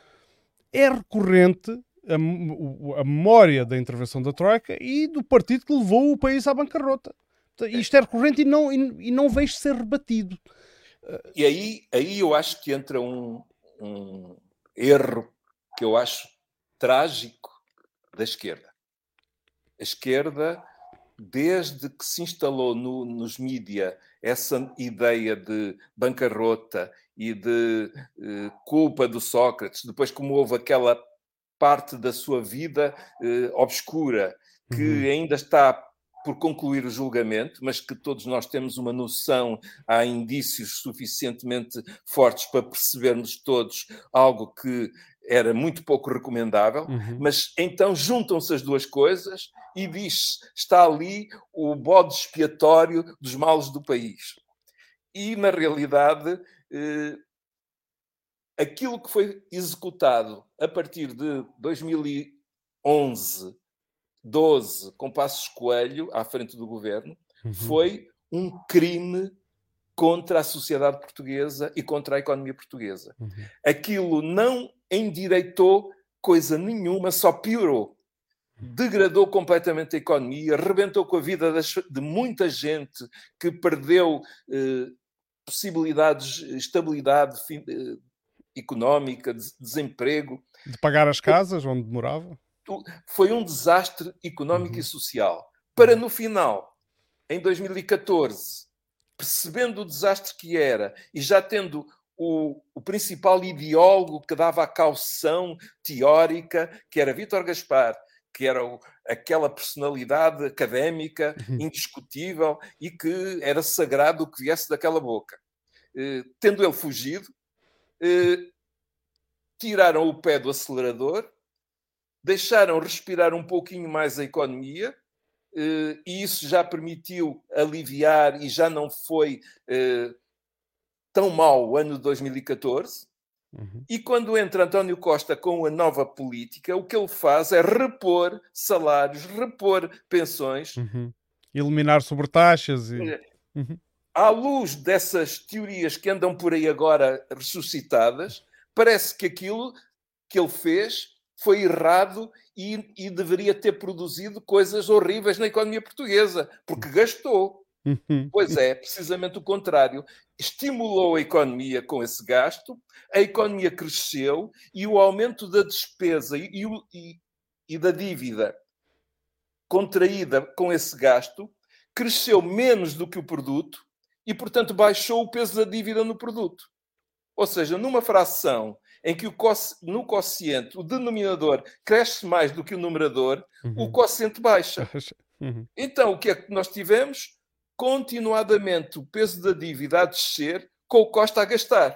é recorrente a, a memória da intervenção da Troika e do partido que levou o país à bancarrota. Isto é recorrente e não, e, e não vejo ser rebatido. E aí, aí eu acho que entra um, um erro que eu acho trágico da esquerda. A esquerda, desde que se instalou no, nos mídia essa ideia de bancarrota e de eh, culpa do Sócrates, depois como houve aquela parte da sua vida eh, obscura que uhum. ainda está por concluir o julgamento, mas que todos nós temos uma noção, há indícios suficientemente fortes para percebermos todos algo que era muito pouco recomendável, uhum. mas então juntam-se as duas coisas e diz está ali o bode expiatório dos males do país. E, na realidade, eh, aquilo que foi executado a partir de dois mil e onze, doze, com Passos Coelho à frente do governo, uhum. foi um crime contra a sociedade portuguesa e contra a economia portuguesa. Uhum. Aquilo não endireitou coisa nenhuma, só piorou. Degradou completamente a economia, rebentou com a vida de muita gente que perdeu eh, possibilidades, estabilidade eh, económica, de desemprego. De pagar as casas onde morava? Foi um desastre económico uhum. e social. Para, no final, em dois mil e catorze, percebendo o desastre que era e já tendo o, o principal ideólogo que dava a caução teórica, que era Vítor Gaspar, que era o, aquela personalidade académica indiscutível e que era sagrado o que viesse daquela boca. Eh, tendo ele fugido, eh, tiraram o pé do acelerador, deixaram respirar um pouquinho mais a economia, e isso já permitiu aliviar e já não foi tão mau o ano de dois mil e catorze. Uhum. E quando entra António Costa com a nova política, o que ele faz é repor salários, repor pensões. Uhum. Eliminar sobretaxas e... Uhum. À luz dessas teorias que andam por aí agora ressuscitadas, parece que aquilo que ele fez foi errado e, e deveria ter produzido coisas horríveis na economia portuguesa, porque gastou. Uhum. Pois é, precisamente o contrário. Estimulou a economia com esse gasto, a economia cresceu e o aumento da despesa e, e, e da dívida contraída com esse gasto cresceu menos do que o produto e, portanto, baixou o peso da dívida no produto. Ou seja, numa fração em que o quoci... no quociente o denominador cresce mais do que o numerador, uhum. o quociente baixa. Uhum. Então, o que é que nós tivemos? Continuadamente o peso da dívida a descer, com o Costa a gastar.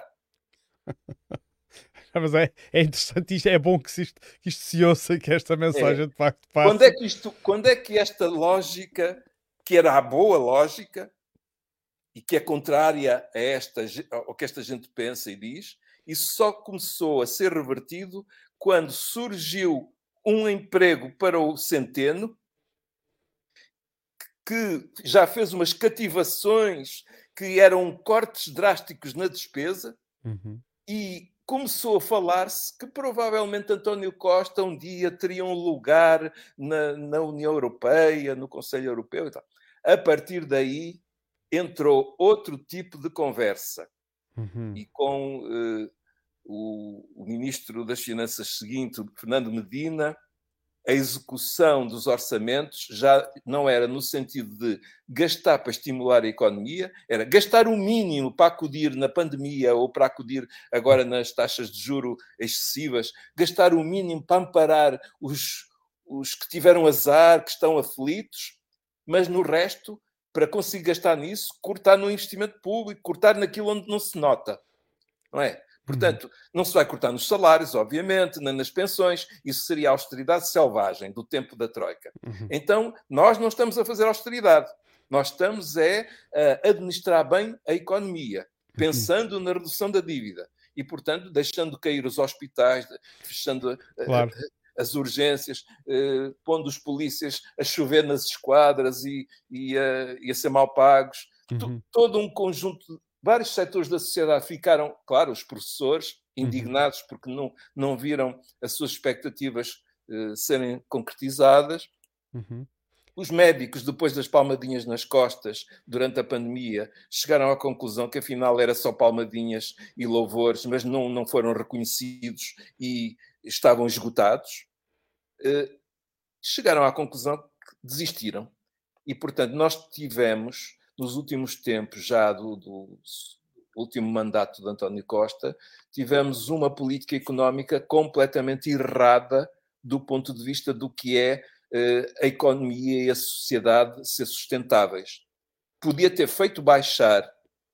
Mas é, é interessante, isto, é bom que isto, que isto se ouça, que esta mensagem é. de facto passe. Quando é, que isto, quando é que esta lógica, que era a boa lógica, e que é contrária a esta, ao que esta gente pensa e diz, isso só começou a ser revertido quando surgiu um emprego para o Centeno, que já fez umas cativações que eram cortes drásticos na despesa, uhum. e começou a falar-se que provavelmente António Costa um dia teria um lugar na, na União Europeia, no Conselho Europeu e tal. A partir daí entrou outro tipo de conversa. Uhum. E com uh, o, o Ministro das Finanças seguinte, Fernando Medina, a execução dos orçamentos já não era no sentido de gastar para estimular a economia, era gastar o mínimo para acudir na pandemia ou para acudir agora nas taxas de juro excessivas, gastar o mínimo para amparar os, os que tiveram azar, que estão aflitos, mas no resto, para conseguir gastar nisso, cortar no investimento público, cortar naquilo onde não se nota, não é? Portanto, não se vai cortar nos salários, obviamente, nem nas pensões. Isso seria a austeridade selvagem do tempo da Troika. Uhum. Então, nós não estamos a fazer austeridade. Nós estamos é, a administrar bem a economia, pensando na redução da dívida. E, portanto, deixando cair os hospitais, fechando claro. as urgências, eh, pondo os polícias a chover nas esquadras e, e, a, e a ser mal pagos. Uhum. Todo um conjunto de... Vários setores da sociedade ficaram, claro, os professores, indignados uhum. porque não, não viram as suas expectativas uh, serem concretizadas. Uhum. Os médicos, depois das palmadinhas nas costas durante a pandemia, chegaram à conclusão que afinal era só palmadinhas e louvores, mas não, não foram reconhecidos e estavam esgotados. Uh, chegaram à conclusão que desistiram. E, portanto, nós tivemos... nos últimos tempos, já do, do último mandato de António Costa, tivemos uma política económica completamente errada do ponto de vista do que é eh, a economia e a sociedade ser sustentáveis. Podia ter feito baixar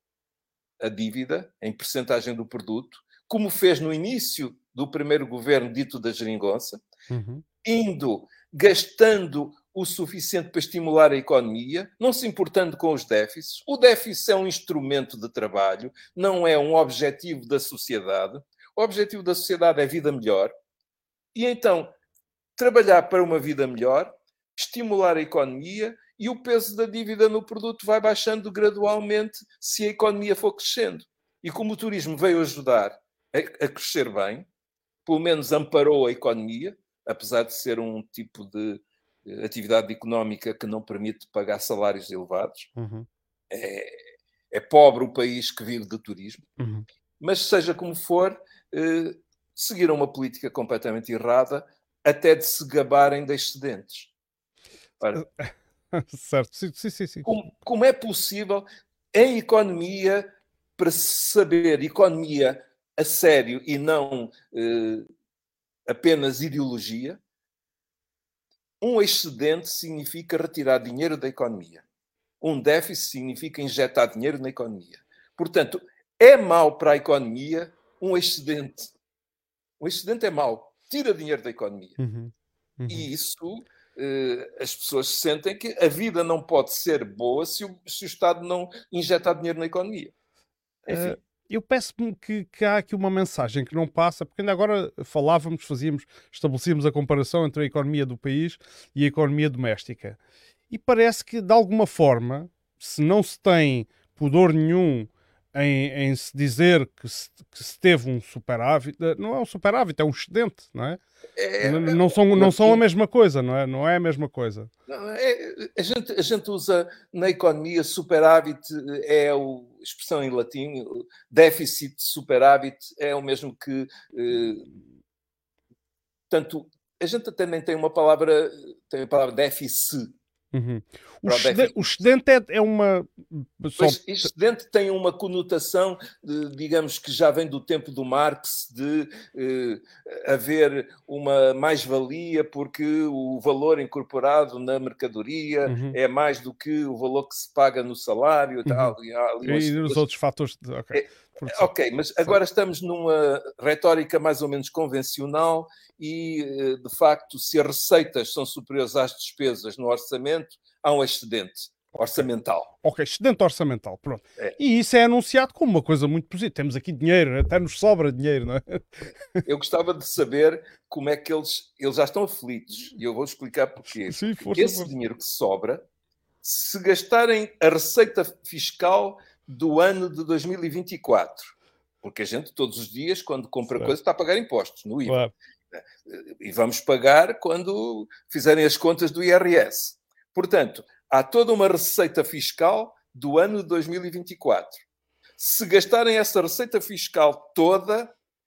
a dívida em percentagem do produto, como fez no início do primeiro governo dito da geringonça, uhum. indo, gastando o suficiente para estimular a economia, não se importando com os déficits. O déficit é um instrumento de trabalho, não é um objetivo da sociedade. O objetivo da sociedade é vida melhor. E então, trabalhar para uma vida melhor, estimular a economia e o peso da dívida no produto vai baixando gradualmente se a economia for crescendo. E como o turismo veio ajudar a, a crescer bem, pelo menos amparou a economia, apesar de ser um tipo de atividade económica que não permite pagar salários elevados. Uhum. É, é pobre o país que vive do turismo. Uhum. Mas, seja como for, eh, seguiram uma política completamente errada até de se gabarem de excedentes. Ora, certo, sim, sim, sim. Como, como é possível, em economia, para se saber economia a sério e não eh, apenas ideologia, um excedente significa retirar dinheiro da economia. Um déficit significa injetar dinheiro na economia. Portanto, é mau para a economia um excedente. Um excedente é mau, tira dinheiro da economia. Uhum. Uhum. E isso, uh, as pessoas sentem que a vida não pode ser boa se o, se o Estado não injetar dinheiro na economia. Enfim. Uh, eu peço-me que, que há aqui uma mensagem que não passa, porque ainda agora falávamos, fazíamos, estabelecíamos a comparação entre a economia do país e a economia doméstica. E parece que, de alguma forma, se não se tem pudor nenhum em, em se dizer que se, que se teve um superávit, não é um superávit, é um excedente, não é? É, não, não, são, não são a mesma coisa, não é? Não é a mesma coisa. Não, é, a, gente, a gente usa na economia superávit, é a expressão em latim, déficit, superávit, é o mesmo que. Eh, tanto, a gente também tem uma palavra, tem a palavra déficit. Uhum. O, excedente, o excedente é, é uma. Só... Pois, excedente tem uma conotação, de, digamos que já vem do tempo do Marx, de eh, haver uma mais-valia porque o valor incorporado na mercadoria uhum. é mais do que o valor que se paga no salário e tal. Uhum. E, há ali umas... e os outros fatores. De... Ok, é, ok, mas agora estamos numa retórica mais ou menos convencional e, de facto, se as receitas são superiores às despesas no orçamento, há um excedente orçamental. Ok, excedente orçamental, pronto. É. E isso é anunciado como uma coisa muito positiva. Temos aqui dinheiro, até nos sobra dinheiro, não é? Eu gostava de saber como é que eles... Eles já estão aflitos, e eu vou explicar porquê. Sim, Porque esse força. dinheiro que sobra, se gastarem a receita fiscal do ano de dois mil e vinte e quatro, porque a gente todos os dias, quando compra certo. coisa, está a pagar impostos no I V A. Claro. E vamos pagar quando fizerem as contas do I R S. Portanto, há toda uma receita fiscal do ano de dois mil e vinte e quatro. Se gastarem essa receita fiscal toda,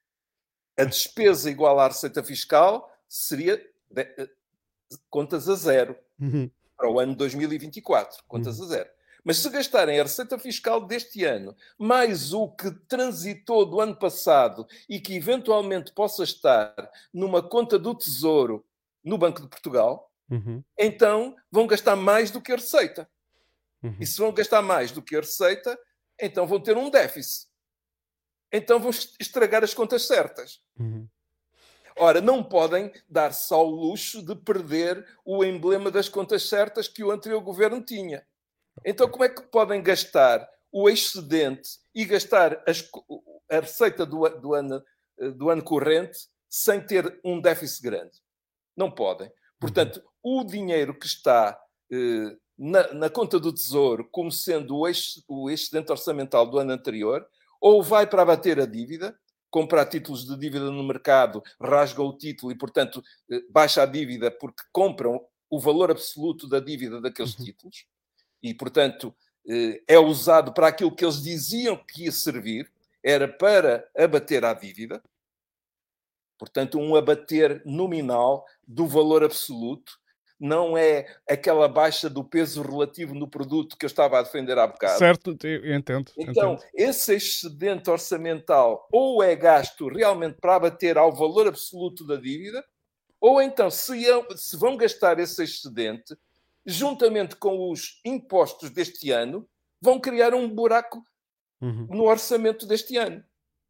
a despesa igual à receita fiscal seria de, contas a zero. Uhum. Para o ano de dois mil e vinte e quatro, contas uhum. a zero. Mas se gastarem a receita fiscal deste ano, mais o que transitou do ano passado e que eventualmente possa estar numa conta do Tesouro no Banco de Portugal, uhum. então vão gastar mais do que a receita. Uhum. E se vão gastar mais do que a receita, então vão ter um déficit. Então vão estragar as contas certas. Uhum. Ora, não podem dar-se ao luxo de perder o emblema das contas certas que o anterior governo tinha. Então, como é que podem gastar o excedente e gastar as, a receita do, do, ano, do ano corrente sem ter um déficit grande? Não podem. Portanto, o dinheiro que está eh, na, na conta do Tesouro como sendo o, ex, o excedente orçamental do ano anterior, ou vai para abater a dívida, comprar títulos de dívida no mercado, rasga o título e, portanto, baixa a dívida porque compram o valor absoluto da dívida daqueles uhum. títulos e, portanto, é usado para aquilo que eles diziam que ia servir, era para abater a dívida, portanto, um abater nominal do valor absoluto, não é aquela baixa do peso relativo no produto que eu estava a defender há bocado. Certo, eu entendo. Então, entendo. esse excedente orçamental ou é gasto realmente para abater ao valor absoluto da dívida, ou então, se, se vão gastar esse excedente, juntamente com os impostos deste ano, vão criar um buraco uhum. no orçamento deste ano.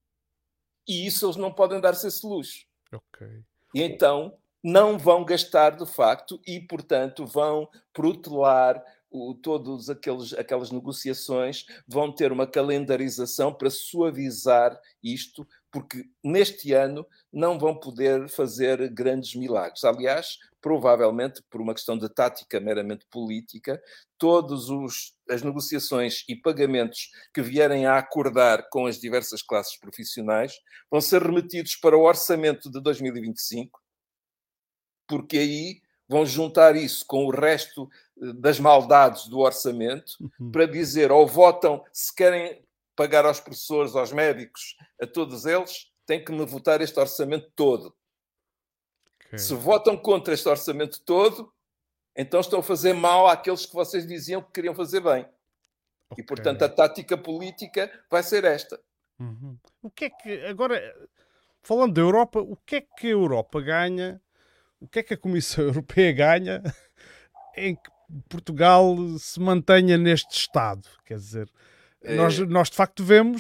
E isso eles não podem dar-se esse luxo. Okay. E então não vão gastar de facto e, portanto, vão protelar o, todas aquelas negociações, vão ter uma calendarização para suavizar isto, porque neste ano não vão poder fazer grandes milagres. Aliás, provavelmente, por uma questão de tática meramente política, todas as negociações e pagamentos que vierem a acordar com as diversas classes profissionais vão ser remetidos para o orçamento de dois mil e vinte e cinco, porque aí vão juntar isso com o resto das maldades do orçamento uhum. para dizer, ou votam, se querem pagar aos professores, aos médicos, a todos eles, têm que me votar este orçamento todo. Okay. Se votam contra este orçamento todo, então estão a fazer mal àqueles que vocês diziam que queriam fazer bem. Okay. E, portanto, a tática política vai ser esta. Uhum. O que é que, agora, falando da Europa, o que é que a Europa ganha, o que é que a Comissão Europeia ganha em que Portugal se mantenha neste estado? Quer dizer, é... nós, nós de facto vemos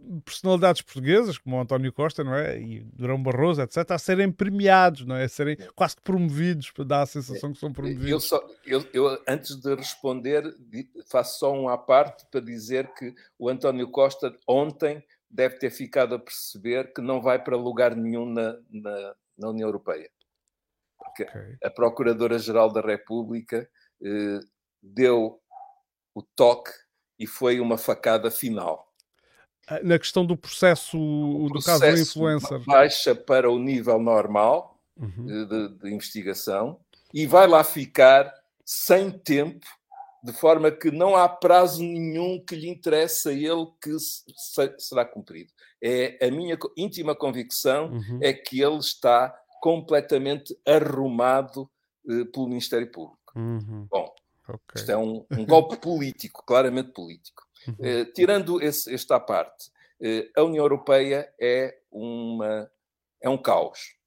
personalidades portuguesas, como o António Costa, não é? E Durão Barroso, etcétera, a serem premiados, não é? A serem quase que promovidos, para dar a sensação que são promovidos. Eu, só, eu, eu, antes de responder, faço só um à parte para dizer que o António Costa ontem deve ter ficado a perceber que não vai para lugar nenhum na, na, na União Europeia. Porque okay. A Procuradora-Geral da República eh, deu o toque e foi uma facada final. Na questão do processo, o do caso do influencer. Baixa para o nível normal uhum. de, de investigação e vai lá ficar sem tempo, de forma que não há prazo nenhum que lhe interesse a ele que se, se, será cumprido. É a minha íntima convicção uhum. é que ele está completamente arrumado eh, pelo Ministério Público. Uhum. Bom, okay. Isto é um, um golpe político, claramente político. Uhum. Eh, tirando esse, esta parte, eh, a União Europeia é, uma, é um caos.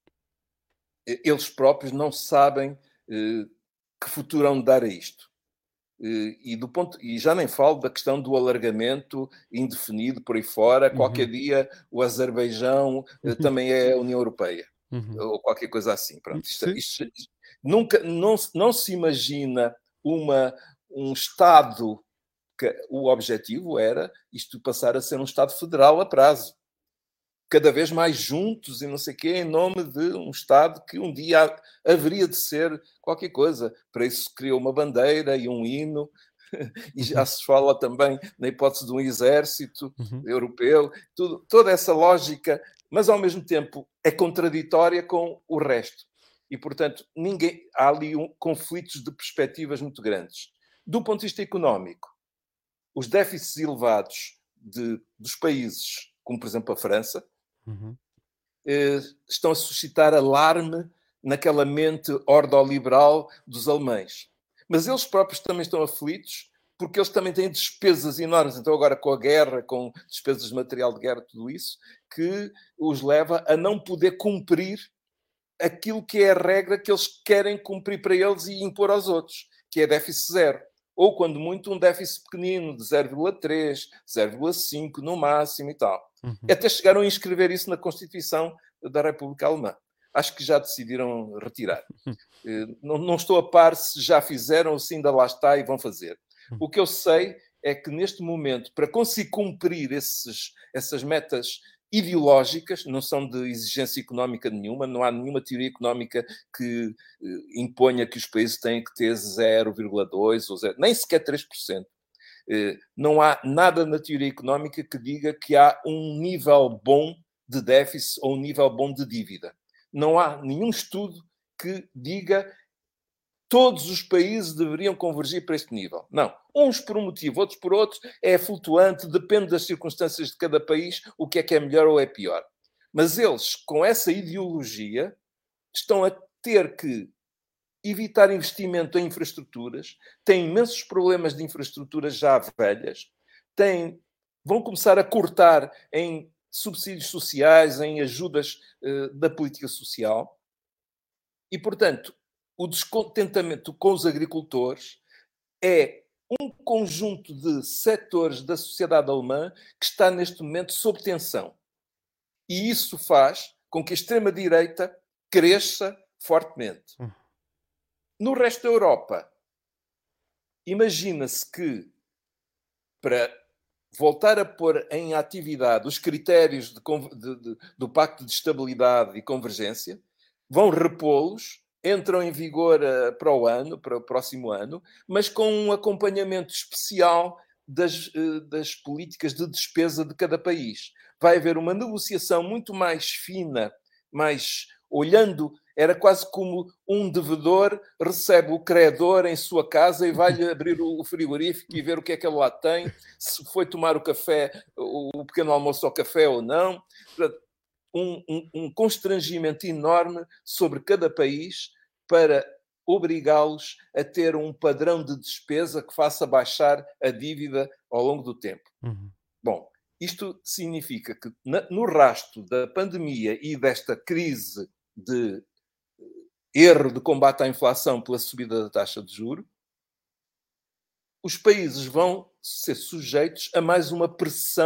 Eles próprios não sabem eh, que futuro hão de dar a isto. Eh, e, do ponto, e já nem falo da questão do alargamento indefinido por aí fora. Qualquer uhum. dia o Azerbaijão eh, também é a União Europeia. Uhum. Ou qualquer coisa assim. Pronto, isto, isto, isto, nunca, não, não se imagina uma, um Estado que o objetivo era isto passar a ser um Estado federal a prazo. Cada vez mais juntos e não sei o quê, em nome de um Estado que um dia haveria de ser qualquer coisa. Para isso se criou uma bandeira e um hino, e já se fala também na hipótese de um exército uhum. europeu, tudo, toda essa lógica, mas ao mesmo tempo é contraditória com o resto. E, portanto, ninguém, há ali um, conflitos de perspectivas muito grandes. Do ponto de vista económico, os déficits elevados de, dos países, como por exemplo a França, uhum. eh, estão a suscitar alarme naquela mente ordoliberal dos alemães. Mas eles próprios também estão aflitos, porque eles também têm despesas enormes. Então agora com a guerra, com despesas de material de guerra, tudo isso, que os leva a não poder cumprir aquilo que é a regra que eles querem cumprir para eles e impor aos outros, que é déficit zero. Ou, quando muito, um déficit pequenino, de zero vírgula três, zero vírgula cinco no máximo e tal. Uhum. Até chegaram a inscrever isso na Constituição da República Alemã. Acho que já decidiram retirar. Uhum. Não, não estou a par se já fizeram ou se ainda lá está e vão fazer. Uhum. O que eu sei é que, neste momento, para conseguir cumprir esses, essas metas ideológicas, não são de exigência económica nenhuma, não há nenhuma teoria económica que eh, imponha que os países têm que ter zero vírgula dois por cento ou zero, nem sequer três por cento. Eh, não há nada na teoria económica que diga que há um nível bom de déficit ou um nível bom de dívida. Não há nenhum estudo que diga todos os países deveriam convergir para este nível. Não. Uns por um motivo, outros por outro. É flutuante, depende das circunstâncias de cada país, o que é que é melhor ou é pior. Mas eles, com essa ideologia, estão a ter que evitar investimento em infraestruturas, têm imensos problemas de infraestruturas já velhas, têm, vão começar a cortar em subsídios sociais, em ajudas uh, da política social. E, portanto, o descontentamento com os agricultores é um conjunto de setores da sociedade alemã que está, neste momento, sob tensão. E isso faz com que a extrema-direita cresça fortemente. No resto da Europa, imagina-se que, para voltar a pôr em atividade os critérios de, de, de, do Pacto de Estabilidade e Convergência, vão repô-los, entram em vigor uh, para o ano, para o próximo ano, mas com um acompanhamento especial das, uh, das políticas de despesa de cada país. Vai haver uma negociação muito mais fina, mais olhando, era quase como um devedor recebe o credor em sua casa e vai-lhe abrir o frigorífico e ver o que é que ele lá tem, se foi tomar o café, o pequeno almoço ao café ou não. Um, um, um constrangimento enorme sobre cada país para obrigá-los a ter um padrão de despesa que faça baixar a dívida ao longo do tempo. Uhum. Bom, isto significa que na, no rastro da pandemia e desta crise de erro de combate à inflação pela subida da taxa de juros, os países vão ser sujeitos a mais uma pressão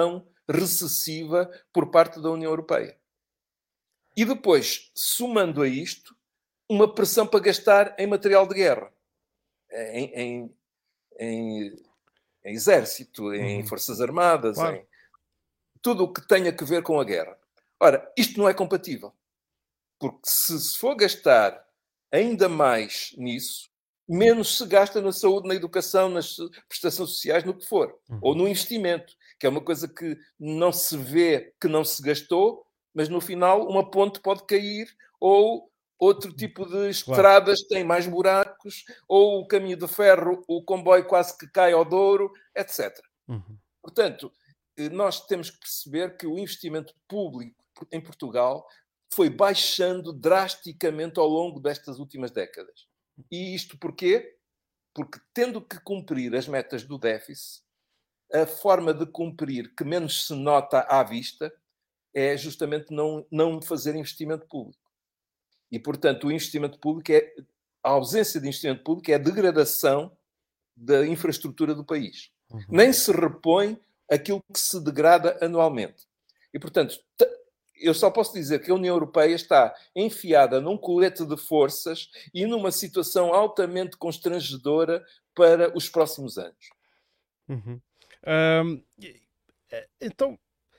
recessiva por parte da União Europeia. E depois, somando a isto, uma pressão para gastar em material de guerra, em, em, em, em exército, em Uhum. forças armadas, Claro. em tudo o que tenha a ver com a guerra. Ora, isto não é compatível. Porque se se for gastar ainda mais nisso, menos se gasta na saúde, na educação, nas prestações sociais, no que for. Uhum. Ou no investimento, que é uma coisa que não se vê que não se gastou, mas no final uma ponte pode cair, ou outro tipo de estradas claro. Tem mais buracos, ou o caminho de ferro, o comboio quase que cai ao Douro, etcétera. Uhum. Portanto, nós temos que perceber que o investimento público em Portugal foi baixando drasticamente ao longo destas últimas décadas. E isto porquê? Porque, tendo que cumprir as metas do déficit, a forma de cumprir que menos se nota à vista é justamente não, não fazer investimento público. E, portanto, o investimento público é... A ausência de investimento público é a degradação da infraestrutura do país. Uhum. Nem se repõe aquilo que se degrada anualmente. E, portanto... Eu só posso dizer que a União Europeia está enfiada num colete de forças e numa situação altamente constrangedora para os próximos anos. Uhum. Um, então,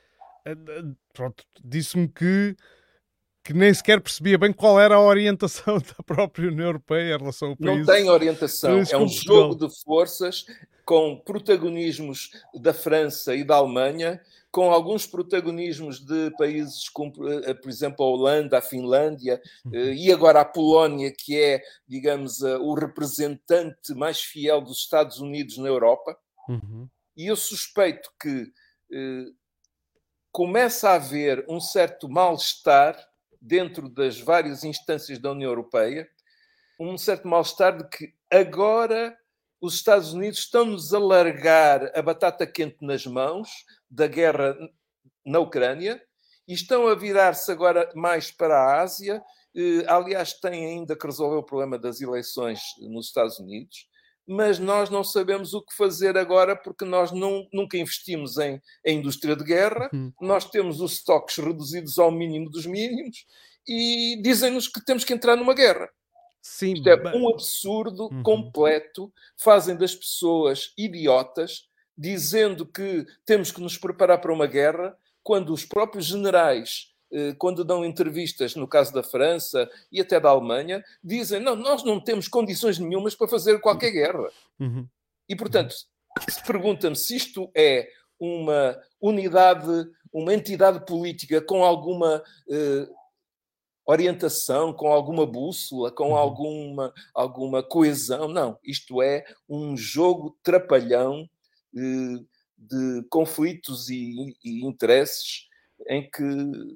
pronto, disse-me que, que nem sequer percebia bem qual era a orientação da própria União Europeia em relação ao país. Não tem orientação. É um jogo de forças com protagonismos da França e da Alemanha, com alguns protagonismos de países como, por exemplo, a Holanda, a Finlândia, uhum. e agora a Polónia, que é, digamos, o representante mais fiel dos Estados Unidos na Europa. Uhum. E eu suspeito que eh, começa a haver um certo mal-estar dentro das várias instâncias da União Europeia, um certo mal-estar de que agora os Estados Unidos estão-nos a largar a batata quente nas mãos da guerra na Ucrânia e estão a virar-se agora mais para a Ásia. Eh, aliás, têm ainda que resolver o problema das eleições nos Estados Unidos, mas nós não sabemos o que fazer agora porque nós não, nunca investimos em, em indústria de guerra, uhum. Nós temos os estoques reduzidos ao mínimo dos mínimos e dizem-nos que temos que entrar numa guerra. Sim, Isto é um absurdo uhum. completo. Fazem das pessoas idiotas, dizendo que temos que nos preparar para uma guerra, quando os próprios generais, quando dão entrevistas, no caso da França e até da Alemanha, dizem, não, nós não temos condições nenhumas para fazer qualquer guerra. Uhum. E, portanto, se pergunta-me se isto é uma unidade, uma entidade política com alguma... Uh, orientação, com alguma bússola, com uhum. alguma, alguma coesão. Não, isto é um jogo trapalhão eh, de conflitos e, e interesses em que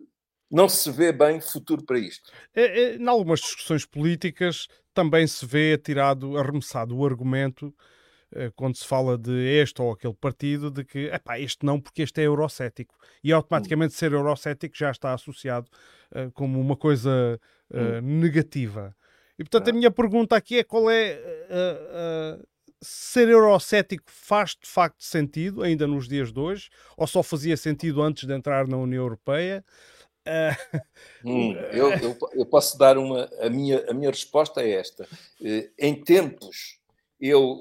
não se vê bem futuro para isto. É, é, em algumas discussões políticas também se vê tirado, arremessado o argumento, eh, quando se fala de este ou aquele partido, de que epá, este não, porque este é eurocético. E automaticamente ser eurocético já está associado uh, como uma coisa uh, hum. negativa. E portanto ah. a minha pergunta aqui é qual é... Uh, uh, ser eurocético faz de facto sentido ainda nos dias de hoje? Ou só fazia sentido antes de entrar na União Europeia? Uh... Hum, eu, eu, eu posso dar uma... A minha, a minha resposta é esta. Uh, em tempos, eu...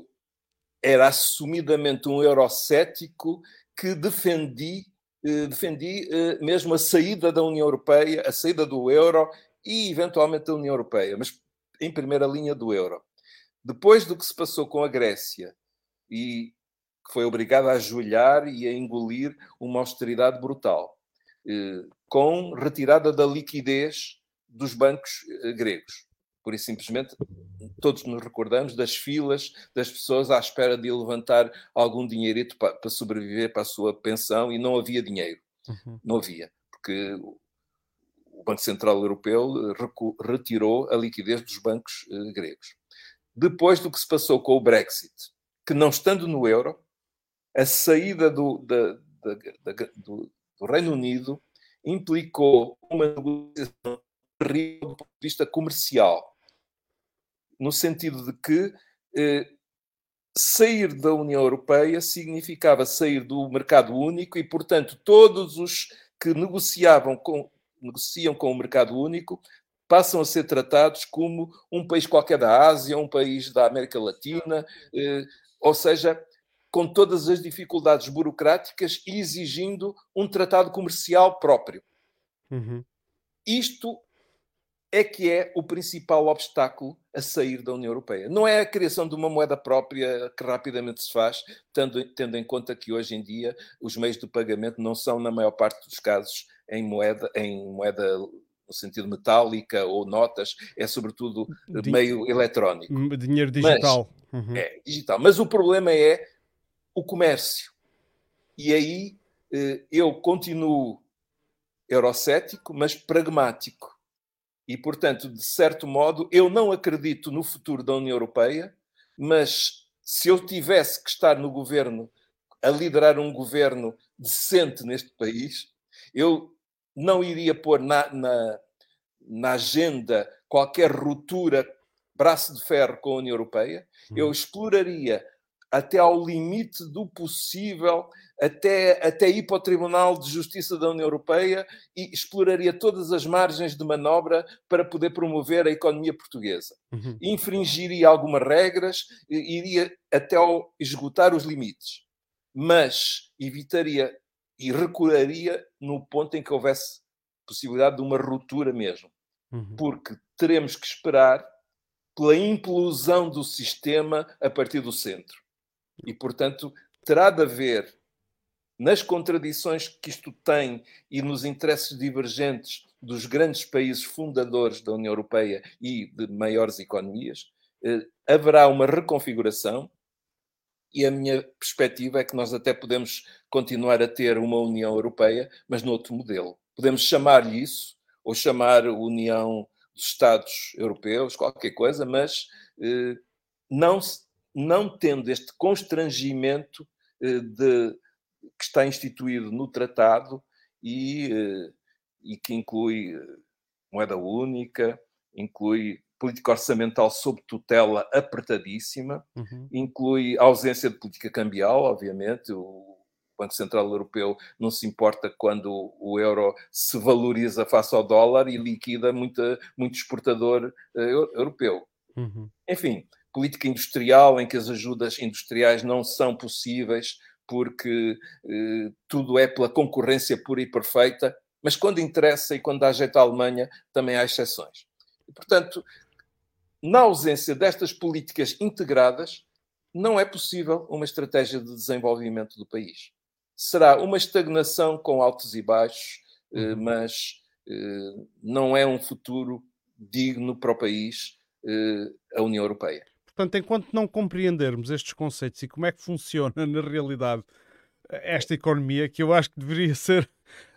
era assumidamente um eurocético que defendi, eh, defendi eh, mesmo a saída da União Europeia, a saída do euro e, eventualmente, da União Europeia, mas em primeira linha do euro. Depois do que se passou com a Grécia, e que foi obrigada a ajoelhar e a engolir uma austeridade brutal, eh, com retirada da liquidez dos bancos eh, gregos. Por isso, simplesmente, todos nos recordamos das filas das pessoas à espera de levantar algum dinheirito para, para sobreviver para a sua pensão e não havia dinheiro. Uhum. Não havia. Porque o Banco Central Europeu recu- retirou a liquidez dos bancos eh, gregos. Depois do que se passou com o Brexit, que não estando no euro, a saída do, da, da, da, do, do Reino Unido implicou uma negociação terrível do ponto de vista comercial. No sentido de que eh, sair da União Europeia significava sair do mercado único e, portanto, todos os que negociavam com, negociam com o mercado único passam a ser tratados como um país qualquer da Ásia, um país da América Latina, eh, ou seja, com todas as dificuldades burocráticas e exigindo um tratado comercial próprio. Uhum. Isto é que é o principal obstáculo a sair da União Europeia. Não é a criação de uma moeda própria que rapidamente se faz, tendo, tendo em conta que hoje em dia os meios de pagamento não são, na maior parte dos casos, em moeda, em moeda no sentido metálica ou notas, é sobretudo Din- meio eletrónico. Dinheiro Mas, digital. Uhum. é, digital. Mas o problema é o comércio. E aí eh, eu continuo eurocético, mas pragmático. E, portanto, de certo modo, eu não acredito no futuro da União Europeia, mas se eu tivesse que estar no governo, a liderar um governo decente neste país, eu não iria pôr na, na, na agenda qualquer ruptura, braço de ferro com a União Europeia. Eu exploraria até ao limite do possível, até, até ir para o Tribunal de Justiça da União Europeia e exploraria todas as margens de manobra para poder promover a economia portuguesa. Uhum. Infringiria algumas regras, iria até ao esgotar os limites, mas evitaria e recuaria no ponto em que houvesse possibilidade de uma ruptura mesmo. Uhum. Porque teremos que esperar pela implosão do sistema a partir do centro. E, portanto, terá de haver, nas contradições que isto tem e nos interesses divergentes dos grandes países fundadores da União Europeia e de maiores economias, eh, haverá uma reconfiguração e a minha perspectiva é que nós até podemos continuar a ter uma União Europeia, mas noutro modelo. Podemos chamar-lhe isso, ou chamar União dos Estados Europeus, qualquer coisa, mas eh, não se não tendo este constrangimento eh, de, que está instituído no tratado e, eh, e que inclui eh, moeda única, inclui política orçamental sob tutela apertadíssima, Uhum. inclui ausência de política cambial, obviamente. O Banco Central Europeu não se importa quando o euro se valoriza face ao dólar e liquida muita, muito exportador eh, europeu. Uhum. Enfim, política industrial, em que as ajudas industriais não são possíveis porque eh, tudo é pela concorrência pura e perfeita, mas quando interessa e quando dá jeito à Alemanha, também há exceções. E, portanto, na ausência destas políticas integradas, não é possível uma estratégia de desenvolvimento do país. Será uma estagnação com altos e baixos, eh, Uhum. mas eh, não é um futuro digno para o país, eh, a União Europeia. Portanto, enquanto não compreendermos estes conceitos e como é que funciona na realidade esta economia, que eu acho que deveria ser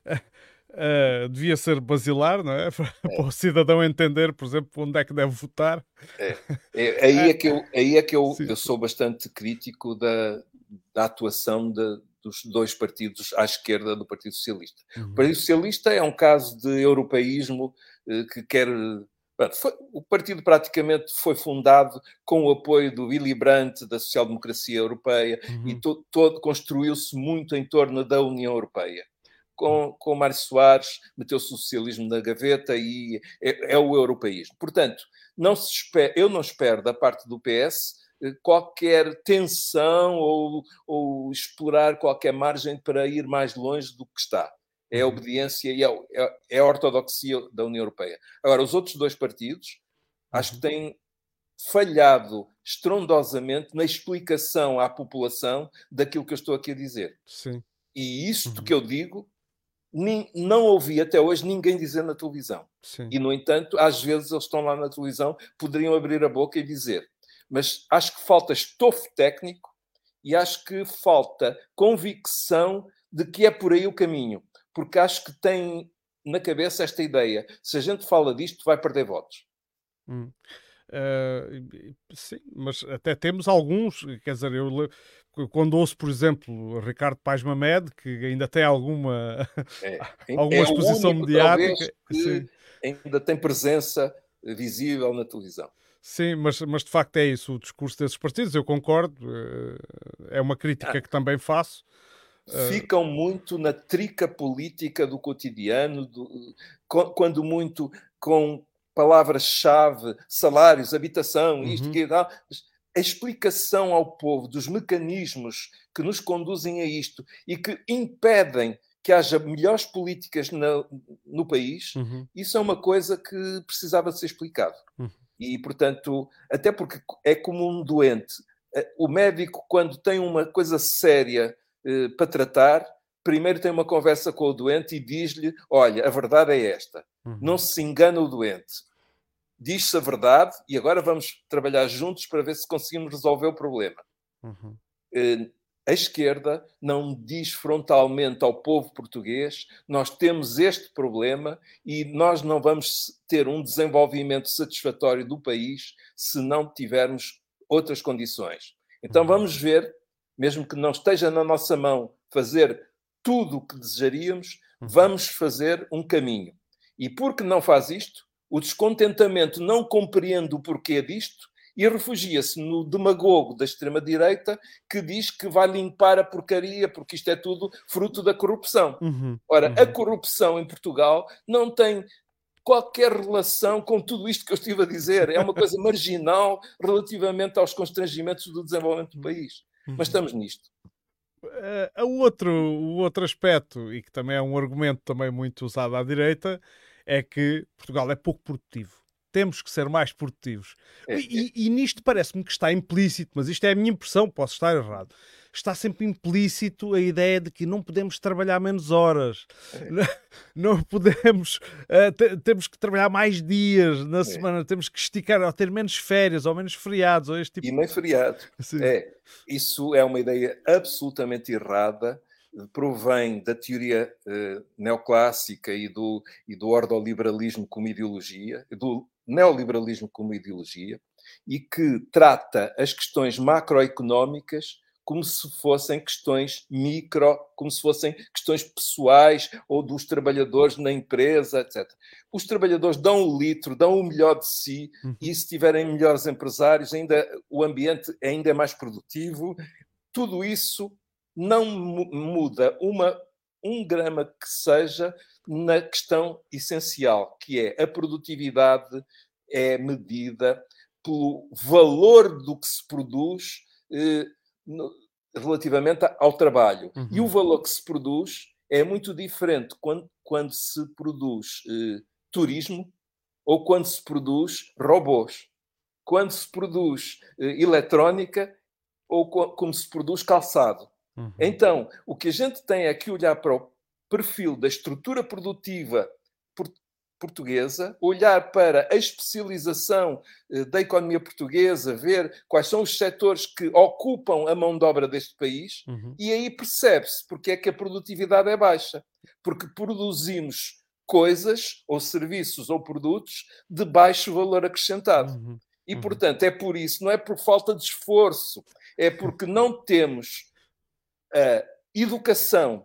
uh, devia ser basilar, não é? Para, É. para o cidadão entender, por exemplo, onde é que deve votar. É. É, aí é que eu, aí é que eu, Sim. eu sou bastante crítico da, da atuação de, dos dois partidos à esquerda do Partido Socialista. Uhum. O Partido Socialista é um caso de europeísmo eh, que quer... Pronto, foi, o partido praticamente foi fundado com o apoio do Willy Brandt, da social-democracia europeia, Uhum. e to, todo construiu-se muito em torno da União Europeia. Com, com Mário Soares, meteu-se o socialismo na gaveta e é, é o europeísmo. Portanto, não se espera, eu não espero da parte do P S qualquer tensão ou, ou explorar qualquer margem para ir mais longe do que está. É a obediência e é, é, é a ortodoxia da União Europeia. Agora, os outros dois partidos, acho que têm falhado estrondosamente na explicação à população daquilo que eu estou aqui a dizer. Sim. E isto Uhum. que eu digo, não ouvi até hoje ninguém dizer na televisão. Sim. E, no entanto, às vezes eles estão lá na televisão, poderiam abrir a boca e dizer. Mas acho que falta estofo técnico e acho que falta convicção de que é por aí o caminho. Porque acho que tem na cabeça esta ideia. Se a gente fala disto, vai perder votos. Hum. Uh, sim, mas até temos alguns, quer dizer, eu quando ouço, por exemplo, Ricardo Paes Mamed, que ainda tem alguma, é, alguma é exposição o único, mediática, talvez, que sim. ainda tem presença visível na televisão. Sim, mas, mas de facto é isso, o discurso desses partidos, eu concordo, é uma crítica Ah, que também faço. ficam muito na trica política do cotidiano, do, quando muito com palavras-chave, salários, habitação, isto, Uhum, que tal. A explicação ao povo dos mecanismos que nos conduzem a isto e que impedem que haja melhores políticas no, no país, uhum, isso é uma coisa que precisava de ser explicado. uhum. E, portanto, até porque é como um doente. O médico, quando tem uma coisa séria eh, para tratar, primeiro tem uma conversa com o doente e diz-lhe: olha, a verdade é esta. Não Uhum. se engana o doente. Diz-se a verdade e agora vamos trabalhar juntos para ver se conseguimos resolver o problema. Uhum. Eh, a esquerda não diz frontalmente ao povo português: nós temos este problema e nós não vamos ter um desenvolvimento satisfatório do país se não tivermos outras condições. Então Uhum. vamos ver, mesmo que não esteja na nossa mão fazer tudo o que desejaríamos, Uhum. vamos fazer um caminho. E porque não faz isto, o descontentamento não compreende o porquê disto e refugia-se no demagogo da extrema-direita que diz que vai limpar a porcaria porque isto é tudo fruto da corrupção. Uhum. Ora, a Uhum. corrupção em Portugal não tem qualquer relação com tudo isto que eu estive a dizer. É uma coisa marginal relativamente aos constrangimentos do desenvolvimento do país. Mas Uhum. estamos nisto. Uh, o, outro, o outro aspecto, e que também é um argumento também muito usado à direita, é que Portugal é pouco produtivo. Temos que ser mais produtivos. É, é. E, e nisto parece-me que está implícito, mas isto é a minha impressão, posso estar errado. Está sempre implícito a ideia de que não podemos trabalhar menos horas, É, não podemos, uh, te, temos que trabalhar mais dias na é. semana, temos que esticar, ou ter menos férias, ou menos feriados, ou este E tipo nem feriados. de... Sim. É, isso é uma ideia absolutamente errada, provém da teoria eh, neoclássica e do, e do ordoliberalismo como ideologia, do neoliberalismo como ideologia, e que trata as questões macroeconómicas como se fossem questões micro, como se fossem questões pessoais ou dos trabalhadores na empresa, etcétera. Os trabalhadores dão o litro, dão o melhor de si, Uhum. e se tiverem melhores empresários, ainda, o ambiente ainda é mais produtivo. Tudo isso não muda uma, um grama que seja na questão essencial, que é a produtividade é medida pelo valor do que se produz eh, no, relativamente ao trabalho. Uhum. E o valor que se produz é muito diferente quando, quando se produz eh, turismo ou quando se produz robôs, quando se produz eh, eletrónica ou co como se produz calçado. Uhum. Então, o que a gente tem é que olhar para o perfil da estrutura produtiva por portuguesa, olhar para a especialização eh, da economia portuguesa, ver quais são os setores que ocupam a mão de obra deste país, Uhum. e aí percebe-se porque é que a produtividade é baixa. Porque produzimos coisas, ou serviços, ou produtos de baixo valor acrescentado. Uhum. E, Uhum. portanto, é por isso, não é por falta de esforço, é porque não temos a educação.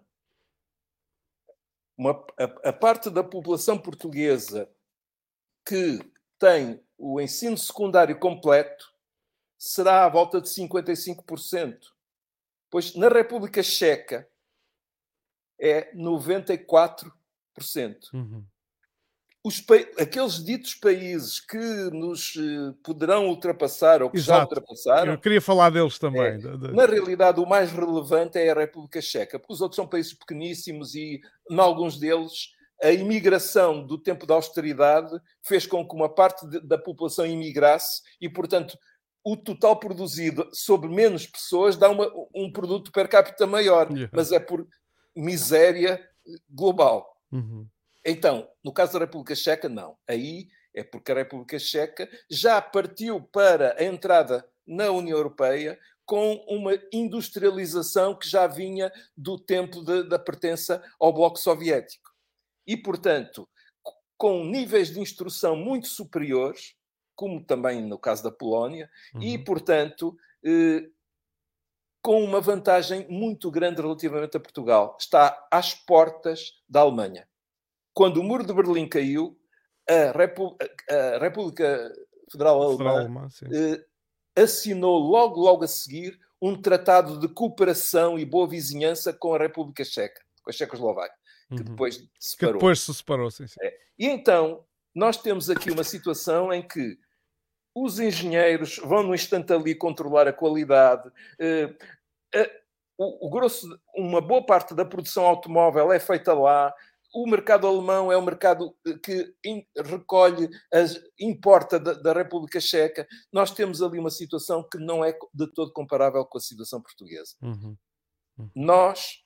Uma, a, a parte da população portuguesa que tem o ensino secundário completo será à volta de cinquenta e cinco por cento. Pois na República Checa é noventa e quatro por cento. Uhum. Os aqueles ditos países que nos uh, poderão ultrapassar ou que já Exato. Eu ultrapassaram, queria falar deles também. é, na realidade, o mais relevante é a República Checa, porque os outros são países pequeníssimos e, em alguns deles, a imigração do tempo da austeridade fez com que uma parte de, da população imigrasse e, portanto, o total produzido sobre menos pessoas dá uma, um produto per capita maior, Yeah. mas é por miséria global. Uhum. Então, no caso da República Checa, não. Aí é porque a República Checa já partiu para a entrada na União Europeia com uma industrialização que já vinha do tempo de, da pertença ao Bloco Soviético. E, portanto, com níveis de instrução muito superiores, como também no caso da Polónia, uhum. e, portanto, eh, com uma vantagem muito grande relativamente a Portugal. Está às portas da Alemanha. Quando o Muro de Berlim caiu, a, Repu- a República Federal Federal Alemã, Alemã, sim. eh, assinou logo, logo a seguir um tratado de cooperação e boa vizinhança com a República Checa, com a Checoslováquia, que Uhum. depois se Que separou. depois se separou, sim, sim. É. E então, nós temos aqui uma situação em que os engenheiros vão no instante ali controlar a qualidade. Eh, eh, o, o grosso, uma boa parte da produção automóvel é feita lá. O mercado alemão é um mercado que in, recolhe, as, importa da, da República Checa. Nós temos ali uma situação que não é de todo comparável com a situação portuguesa. Uhum. Uhum. Nós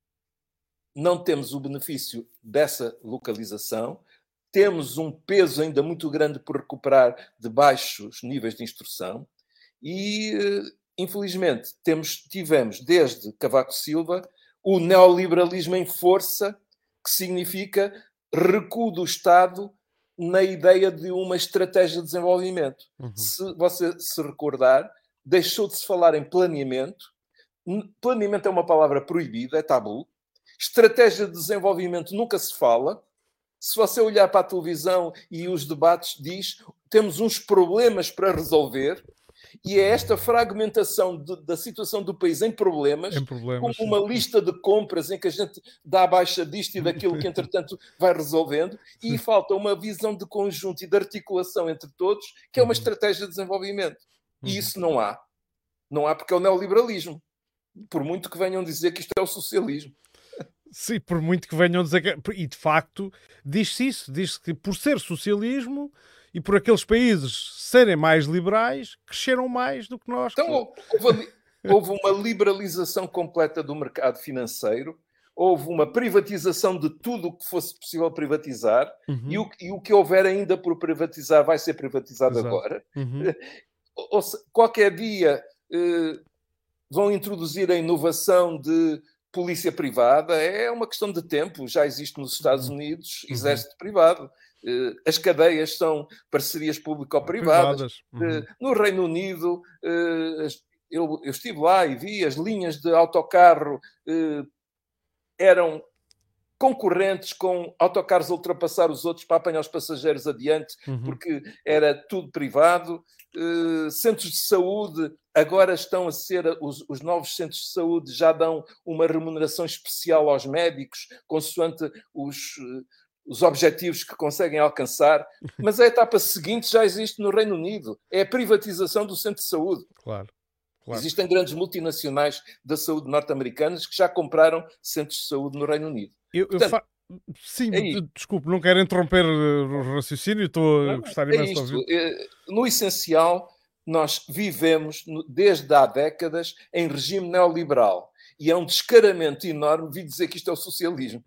não temos o benefício dessa localização, temos um peso ainda muito grande por recuperar de baixos níveis de instrução e, infelizmente, temos, tivemos desde Cavaco Silva o neoliberalismo em força, que significa recuo do Estado na ideia de uma estratégia de desenvolvimento. Uhum. Se você se recordar, deixou de se falar em planeamento. Planeamento é uma palavra proibida, é tabu. Estratégia de desenvolvimento nunca se fala. Se você olhar para a televisão e os debates, diz temos uns problemas para resolver, e é esta fragmentação de, da situação do país em problemas, Em problemas, com uma sim. lista de compras em que a gente dá a baixa disto e daquilo que, entretanto, vai resolvendo, e falta uma visão de conjunto e de articulação entre todos, que é uma Uhum. estratégia de desenvolvimento. E Uhum. isso não há. Não há porque é o neoliberalismo. Por muito que venham dizer que isto é o socialismo. Sim, por muito que venham dizer que... E, de facto, diz-se isso. Diz-se que, por ser socialismo e por aqueles países serem mais liberais, cresceram mais do que nós. Então, houve, houve uma liberalização completa do mercado financeiro, houve uma privatização de tudo o que fosse possível privatizar, Uhum. e, o, e o que houver ainda por privatizar vai ser privatizado Exato. agora. Uhum. Ou seja, qualquer dia eh, vão introduzir a inovação de polícia privada, é uma questão de tempo, já existe nos Estados Unidos exército uhum. privado. As cadeias são parcerias público-privadas. Uhum. No Reino Unido, eu, eu estive lá e vi as linhas de autocarro eram concorrentes com autocarros a ultrapassar os outros para apanhar os passageiros adiante, uhum. porque era tudo privado. Uh, centros de saúde agora estão a ser, os, os novos centros de saúde já dão uma remuneração especial aos médicos, consoante os, uh, os objetivos que conseguem alcançar, mas a etapa seguinte já existe no Reino Unido, é a privatização do centro de saúde. Claro. Claro. Existem grandes multinacionais da saúde norte-americanas que já compraram centros de saúde no Reino Unido. Eu, Portanto, eu fa... Sim, é desculpe, não quero interromper o raciocínio, estou a gostar imenso de ouvir. No essencial, nós vivemos, desde há décadas, em regime neoliberal. E é um descaramento enorme vir dizer que isto é o socialismo.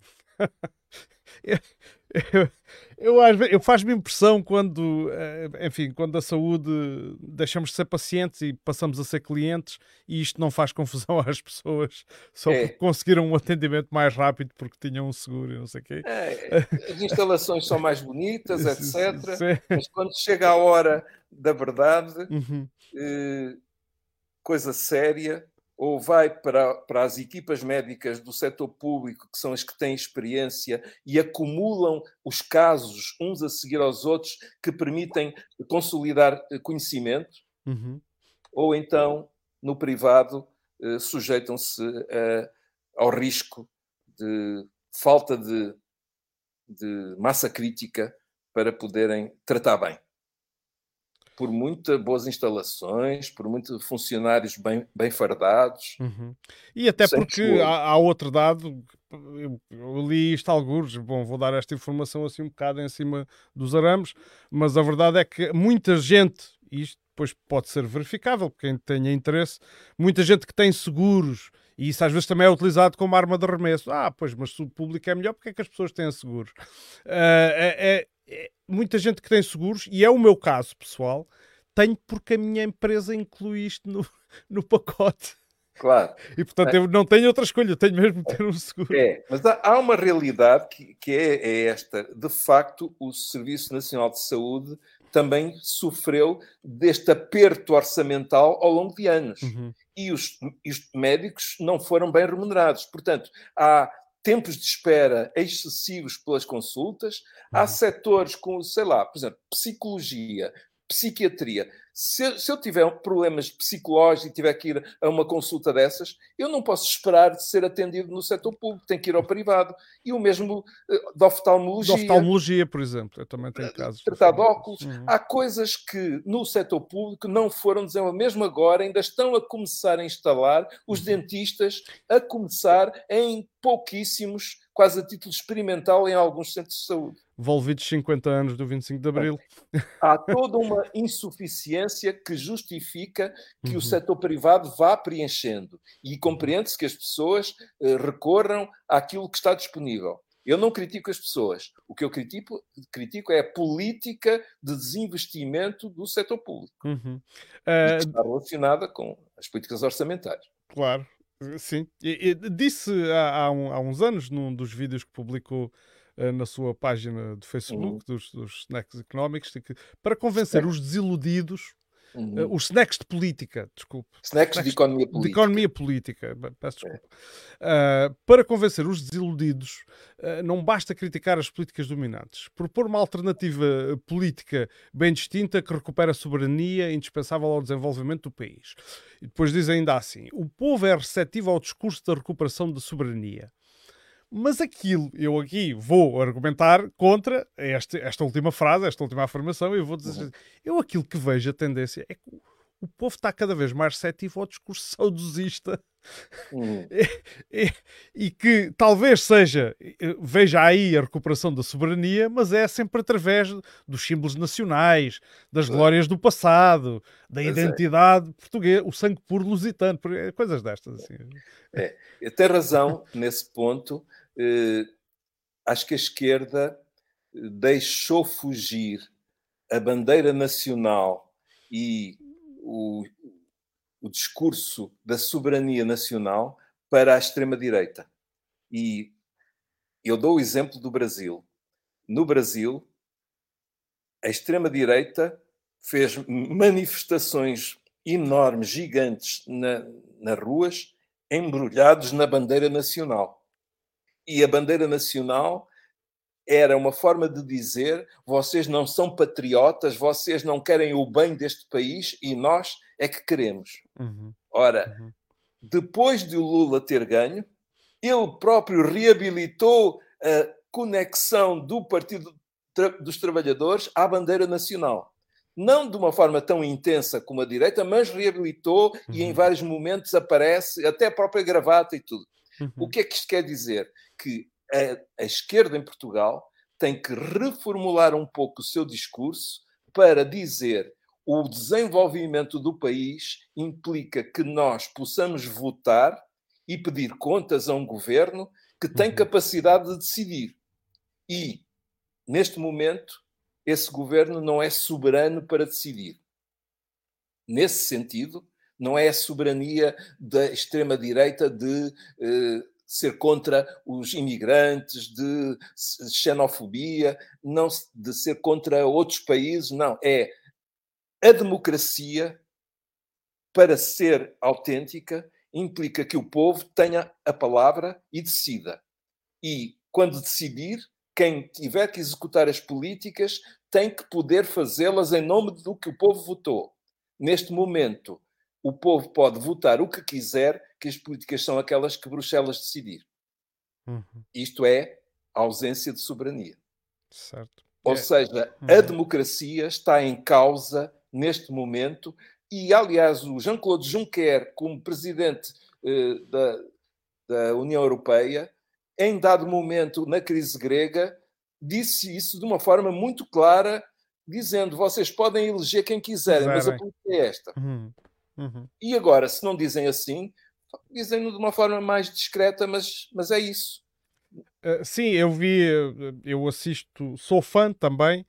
eu, eu, eu, eu faz-me impressão quando, enfim, quando a saúde deixamos de ser pacientes e passamos a ser clientes, e isto não faz confusão às pessoas só é. porque conseguiram um atendimento mais rápido porque tinham um seguro e não sei o quê. É, as instalações são mais bonitas, etcétera. Sim. Mas quando chega a hora da verdade, uhum. eh, coisa séria, ou vai para, para as equipas médicas do setor público, que são as que têm experiência e acumulam os casos uns a seguir aos outros, que permitem consolidar conhecimento, uhum. ou então, no privado, eh, sujeitam-se eh, ao risco de falta de, de massa crítica para poderem tratar bem. Por muitas boas instalações, por muitos funcionários bem, bem fardados. Uhum. E até porque há, há outro dado, eu, eu li isto a algures, bom, vou dar esta informação assim um bocado em cima dos arames, mas a verdade é que muita gente, e isto depois pode ser verificável, quem tenha interesse, muita gente que tem seguros, e isso às vezes também é utilizado como arma de arremesso. Ah, pois, mas se o público é melhor, porque é que as pessoas têm seguros? Uh, é, é, é, muita gente que tem seguros, e é o meu caso pessoal, tenho porque a minha empresa inclui isto no, no pacote. Claro. E portanto eu não tenho outra escolha, eu tenho mesmo que ter um seguro. É, mas há, há uma realidade que, que é, é esta. De facto, o Serviço Nacional de Saúde também sofreu deste aperto orçamental ao longo de anos. Uhum. E os, os médicos não foram bem remunerados. Portanto, há tempos de espera excessivos pelas consultas, há uhum. setores com, sei lá, por exemplo, psicologia. psiquiatria. Se, se eu tiver problemas psicológicos e tiver que ir a uma consulta dessas, eu não posso esperar de ser atendido no setor público, tenho que ir ao privado. E o mesmo uh, de oftalmologia. De oftalmologia, por exemplo, eu também tenho casos. Tratar de óculos. Uhum. Há coisas que no setor público não foram desenvolvidas. Mesmo agora ainda estão a começar a instalar os uhum. dentistas, a começar em pouquíssimos, quase a título experimental, em alguns centros de saúde. Envolvidos cinquenta anos do vinte e cinco de Abril. Há toda uma insuficiência que justifica que uhum. o setor privado vá preenchendo. E compreende-se que as pessoas uh, recorram àquilo que está disponível. Eu não critico as pessoas. O que eu critico, critico é a política de desinvestimento do setor público. Uhum. Uh... E que está relacionada com as políticas orçamentárias. Claro, sim. E, e disse há, há, um, há uns anos, num dos vídeos que publicou uh, na sua página de Facebook, uhum. dos, dos snacks económicos, que para convencer Snack. os desiludidos, uhum. uh, os snacks de política, desculpe. Snacks, snacks de economia política. De economia política, peço desculpa. É. Uh, para convencer os desiludidos, uh, não basta criticar as políticas dominantes. Propor uma alternativa política bem distinta que recupera a soberania indispensável ao desenvolvimento do país. E depois diz ainda assim, o povo é receptivo ao discurso da recuperação da soberania. Mas aquilo, eu aqui vou argumentar contra este, esta última frase, esta última afirmação, e eu vou dizer, uhum. eu aquilo que vejo a tendência é que o povo está cada vez mais receptivo ao discurso saudosista. Uhum. e, e, e que talvez seja, veja aí a recuperação da soberania, mas é sempre através dos símbolos nacionais, das é. glórias do passado, da mas identidade é. portuguesa, o sangue puro lusitano, coisas destas. Assim. É. Tem razão nesse ponto. Uh, acho que a esquerda deixou fugir a bandeira nacional e o, o discurso da soberania nacional para a extrema-direita. E eu dou o exemplo do Brasil. No Brasil, a extrema-direita fez manifestações enormes, gigantes, na, nas ruas, embrulhados na bandeira nacional. E a bandeira nacional era uma forma de dizer: vocês não são patriotas, vocês não querem o bem deste país e nós é que queremos. Uhum. Ora, uhum. depois de o Lula ter ganho, ele próprio reabilitou a conexão do Partido dos Trabalhadores à bandeira nacional. Não de uma forma tão intensa como a direita, mas reabilitou uhum. e em vários momentos aparece até a própria gravata e tudo. Uhum. O que é que isto quer dizer? Que a, a esquerda em Portugal tem que reformular um pouco o seu discurso para dizer: o desenvolvimento do país implica que nós possamos votar e pedir contas a um governo que tem uhum. capacidade de decidir. E, neste momento, esse governo não é soberano para decidir. Nesse sentido, não é a soberania da extrema-direita de eh, ser contra os imigrantes, de xenofobia, não de ser contra outros países, não. É a democracia, para ser autêntica, implica que o povo tenha a palavra e decida. E, quando decidir, quem tiver que executar as políticas tem que poder fazê-las em nome do que o povo votou. Neste momento, o povo pode votar o que quiser, que as políticas são aquelas que Bruxelas decidir. Uhum. Isto é a ausência de soberania. Certo. Ou é. seja, uhum. a democracia está em causa neste momento e, aliás, o Jean-Claude Juncker, como presidente eh, da, da União Europeia, em dado momento, na crise grega, disse isso de uma forma muito clara, dizendo: vocês podem eleger quem quiserem, mas a política é esta. Uhum. Uhum. E agora, se não dizem assim, dizem-no de uma forma mais discreta, mas, mas é isso. Uh, sim, eu vi, eu assisto, sou fã também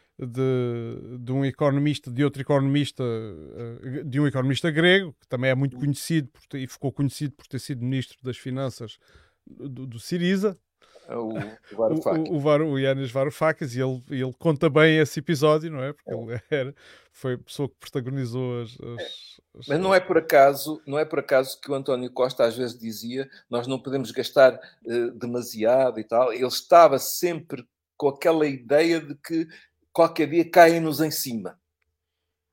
de, de um economista, de outro economista, de um economista grego, que também é muito conhecido por ter, e ficou conhecido por ter sido ministro das Finanças do, do Syriza. O, o, Varoufakis. o, o, o, o Yanis Varoufakis, e ele, ele conta bem esse episódio, não é? Porque é. ele era, foi a pessoa que protagonizou as... as, é. as... Mas não é, por acaso, não é por acaso que o António Costa às vezes dizia: nós não podemos gastar uh, demasiado e tal. Ele estava sempre com aquela ideia de que qualquer dia caem-nos em cima.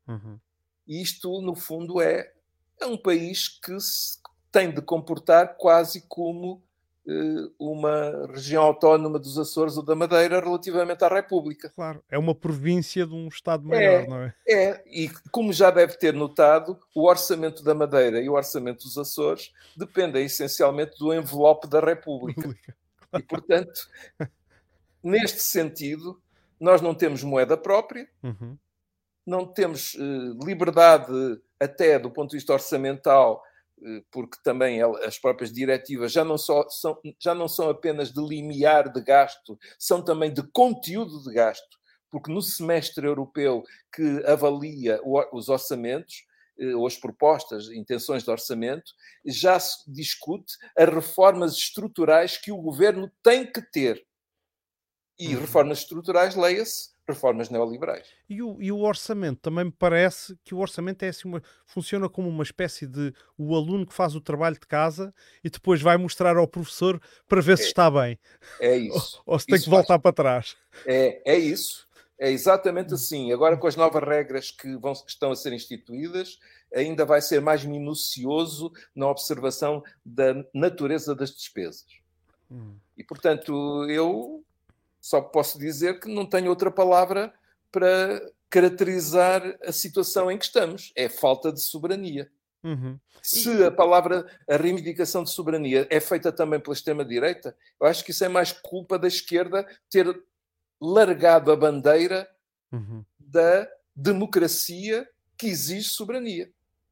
Uhum. E isto, no fundo, é, é um país que se tem de comportar quase como uh, uma região autónoma dos Açores ou da Madeira relativamente à República. Claro, é uma província de um Estado maior, É, não é? é, e como já deve ter notado, o orçamento da Madeira e o orçamento dos Açores dependem essencialmente do envelope da República. E, portanto, neste sentido, nós não temos moeda própria, uhum. não temos uh, liberdade até do ponto de vista orçamental, uh, porque também as próprias diretivas já não, só, são, já não são apenas de limiar de gasto, são também de conteúdo de gasto, porque no semestre europeu que avalia o, os orçamentos, uh, ou as propostas, intenções de orçamento, já se discute as reformas estruturais que o governo tem que ter. E Uhum. reformas estruturais, leia-se, reformas neoliberais. E o, e o orçamento, também me parece que o orçamento é assim uma, funciona como uma espécie de o aluno que faz o trabalho de casa e depois vai mostrar ao professor para ver se É, está bem. é isso. Ou, ou se tem isso que voltar faz. para trás. É, é isso. É exatamente assim. Agora, com as novas regras que, vão, que estão a ser instituídas, ainda vai ser mais minucioso na observação da natureza das despesas. Hum. E, portanto, eu só posso dizer que não tenho outra palavra para caracterizar a situação em que estamos. É falta de soberania. Uhum. Se E... a palavra, a reivindicação de soberania é feita também pela extrema-direita, eu acho que isso é mais culpa da esquerda ter largado a bandeira uhum. da democracia que exige soberania.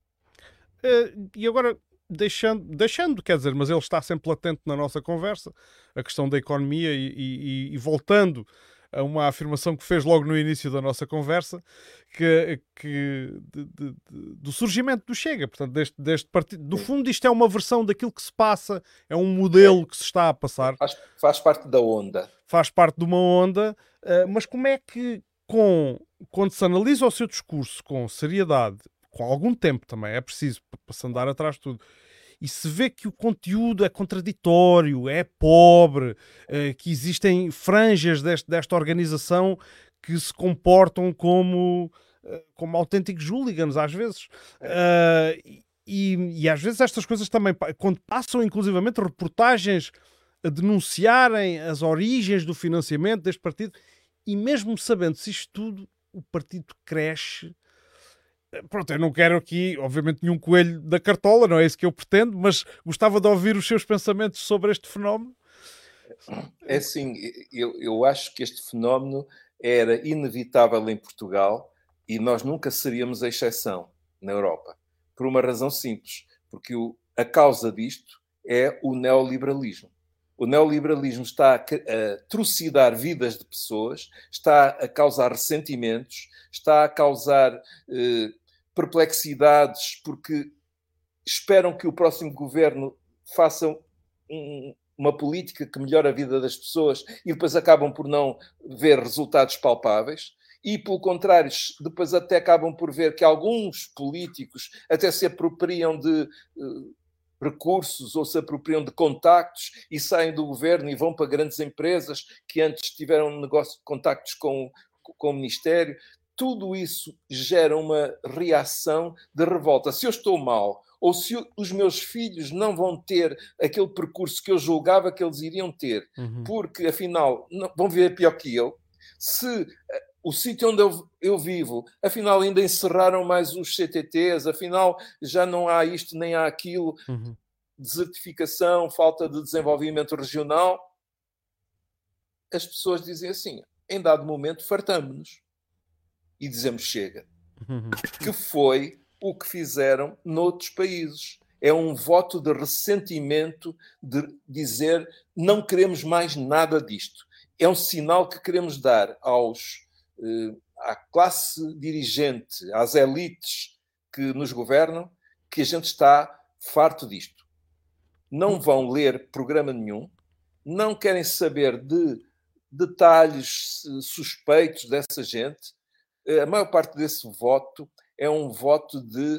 Uh, e agora, deixando, deixando, quer dizer, mas ele está sempre latente na nossa conversa, a questão da economia e, e, e voltando a uma afirmação que fez logo no início da nossa conversa, que, que de, de, de, do surgimento do Chega, portanto, deste, deste partido. No fundo, isto é uma versão daquilo que se passa, é um modelo é. que se está a passar. Faz, faz parte da onda. Faz parte de uma onda, uh, mas como é que, com, quando se analisa o seu discurso com seriedade, com algum tempo também, é preciso, para se andar atrás de tudo, e se vê que o conteúdo é contraditório, é pobre, que existem franjas deste, desta organização que se comportam como, como autênticos hooligans, às vezes. Uh, e, e às vezes estas coisas também, quando passam inclusivamente reportagens a denunciarem as origens do financiamento deste partido, e mesmo sabendo-se isto tudo, o partido cresce. Pronto, eu não quero aqui, obviamente, nenhum coelho da cartola, não é isso que eu pretendo, mas gostava de ouvir os seus pensamentos sobre este fenómeno. É assim, eu, eu acho que este fenómeno era inevitável em Portugal e nós nunca seríamos a exceção na Europa. Por uma razão simples, porque o, a causa disto é o neoliberalismo. O neoliberalismo está a, a trucidar vidas de pessoas, está a causar ressentimentos, está a causar eh, perplexidades, porque esperam que o próximo governo faça um, uma política que melhore a vida das pessoas e depois acabam por não ver resultados palpáveis. E, pelo contrário, depois até acabam por ver que alguns políticos até se apropriam de uh, recursos ou se apropriam de contactos e saem do governo e vão para grandes empresas que antes tiveram negócio, contactos com, com o Ministério. Tudo isso gera uma reação de revolta. Se eu estou mal, ou se os meus filhos não vão ter aquele percurso que eu julgava que eles iriam ter, uhum. porque, afinal, não, vão viver pior que eu, se uh, o sítio onde eu, eu vivo, afinal, ainda encerraram mais os C T Ts, afinal, já não há isto nem há aquilo, uhum. desertificação, falta de desenvolvimento regional, as pessoas dizem assim, em dado momento, fartamo-nos. E dizemos chega. Uhum. Que foi o que fizeram noutros países. É um voto de ressentimento de dizer não queremos mais nada disto. É um sinal que queremos dar aos, eh, à classe dirigente, às elites que nos governam, que a gente está farto disto. Não vão ler programa nenhum, não querem saber de detalhes suspeitos dessa gente. A maior parte desse voto é um voto de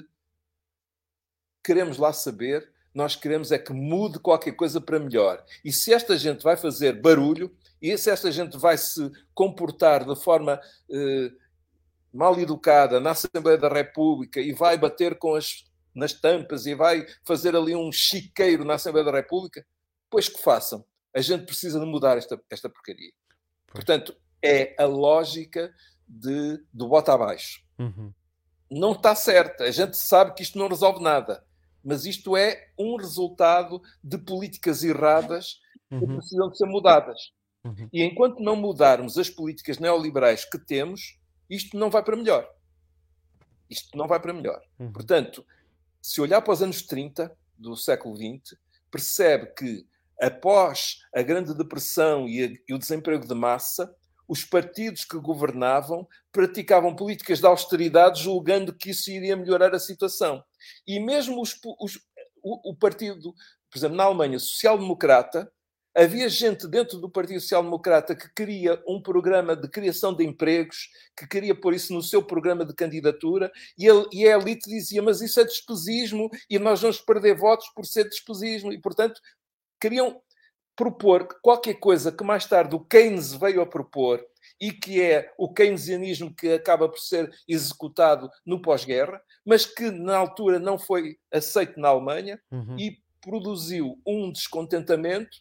queremos lá saber, nós queremos é que mude qualquer coisa para melhor. E se esta gente vai fazer barulho, e se esta gente vai se comportar de forma eh, mal educada na Assembleia da República e vai bater com as, nas tampas e vai fazer ali um chiqueiro na Assembleia da República, pois que façam. A gente precisa de mudar esta, esta porcaria. Pois. Portanto, é a lógica de, do bota abaixo. Uhum. Não está certa. A gente sabe que isto não resolve nada. Mas isto é um resultado de políticas erradas que uhum. precisam de ser mudadas. Uhum. E enquanto não mudarmos as políticas neoliberais que temos, isto não vai para melhor. Isto não vai para melhor. Uhum. Portanto, se olhar para os anos trinta do século vinte, percebe que após a Grande Depressão e, a, e o desemprego de massa, os partidos que governavam praticavam políticas de austeridade julgando que isso iria melhorar a situação. E mesmo os, os, o, o partido, por exemplo, na Alemanha, social-democrata, havia gente dentro do Partido Social-Democrata que queria um programa de criação de empregos, que queria pôr isso no seu programa de candidatura, e, ele, e a elite dizia, mas isso é despesismo e nós vamos perder votos por ser despesismo. E, portanto, queriam propor qualquer coisa que mais tarde o Keynes veio a propor e que é o keynesianismo que acaba por ser executado no pós-guerra, mas que na altura não foi aceito na Alemanha uhum. e produziu um descontentamento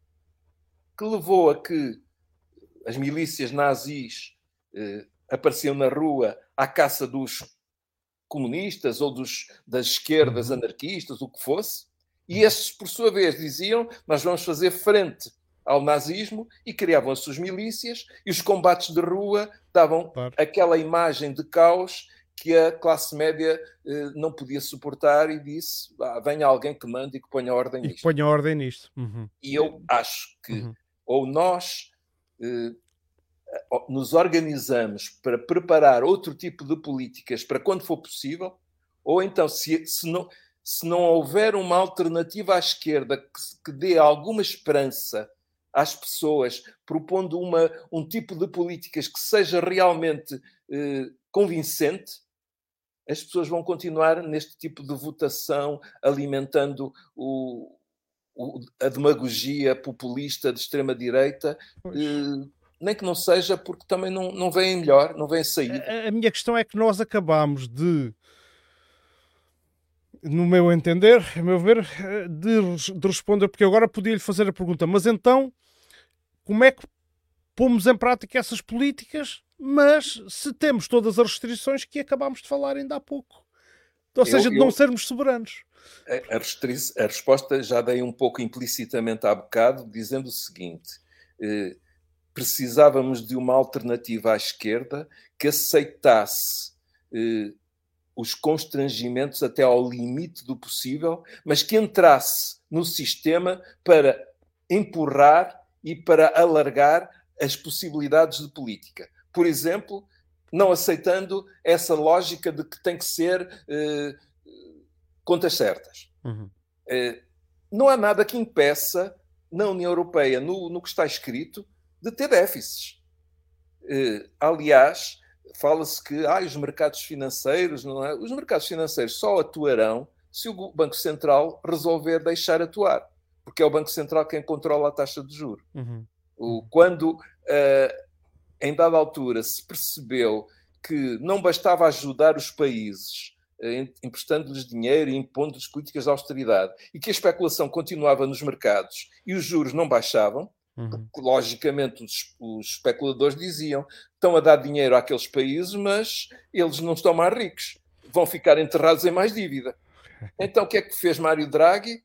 que levou a que as milícias nazis eh, apareciam na rua à caça dos comunistas ou dos, das esquerdas uhum. anarquistas, o que fosse, e esses, por sua vez, diziam nós vamos fazer frente ao nazismo e criavam as suas milícias e os combates de rua davam claro. aquela imagem de caos que a classe média eh, não podia suportar e disse, ah, venha alguém que mande e que ponha ordem e nisto. Que ponha ordem nisto. Uhum. E eu acho que uhum. ou nós eh, nos organizamos para preparar outro tipo de políticas para quando for possível, ou então, se, se, não, se não houver uma alternativa à esquerda que, que dê alguma esperança às pessoas, propondo uma, um tipo de políticas que seja realmente eh, convincente, as pessoas vão continuar neste tipo de votação, alimentando o, o, a demagogia populista de extrema-direita, eh, nem que não seja porque também não, não vem melhor, não vem saída. A, a minha questão é que nós acabamos de, no meu entender, a meu ver, de, de responder, porque agora podia-lhe fazer a pergunta, mas então, como é que pomos em prática essas políticas, mas se temos todas as restrições que acabámos de falar ainda há pouco? Ou seja, eu, de não eu, sermos soberanos. A, a, a resposta já dei um pouco implicitamente há bocado, dizendo o seguinte... Eh, precisávamos de uma alternativa à esquerda que aceitasse eh, os constrangimentos até ao limite do possível, mas que entrasse no sistema para empurrar e para alargar as possibilidades de política. Por exemplo, não aceitando essa lógica de que tem que ser eh, contas certas. Uhum. Eh, não há nada que impeça na União Europeia, no, no que está escrito, de ter déficits. Uh, aliás, fala-se que ah, os mercados financeiros, não é? Os mercados financeiros só atuarão se o Banco Central resolver deixar atuar, porque é o Banco Central quem controla a taxa de juros. Uhum. O, quando, uh, em dada altura, se percebeu que não bastava ajudar os países uh, emprestando-lhes dinheiro e impondo-lhes políticas de austeridade, e que a especulação continuava nos mercados e os juros não baixavam, uhum. logicamente os, os especuladores diziam estão a dar dinheiro àqueles países, mas eles não estão mais ricos, vão ficar enterrados em mais dívida. Então o que é que fez Mário Draghi?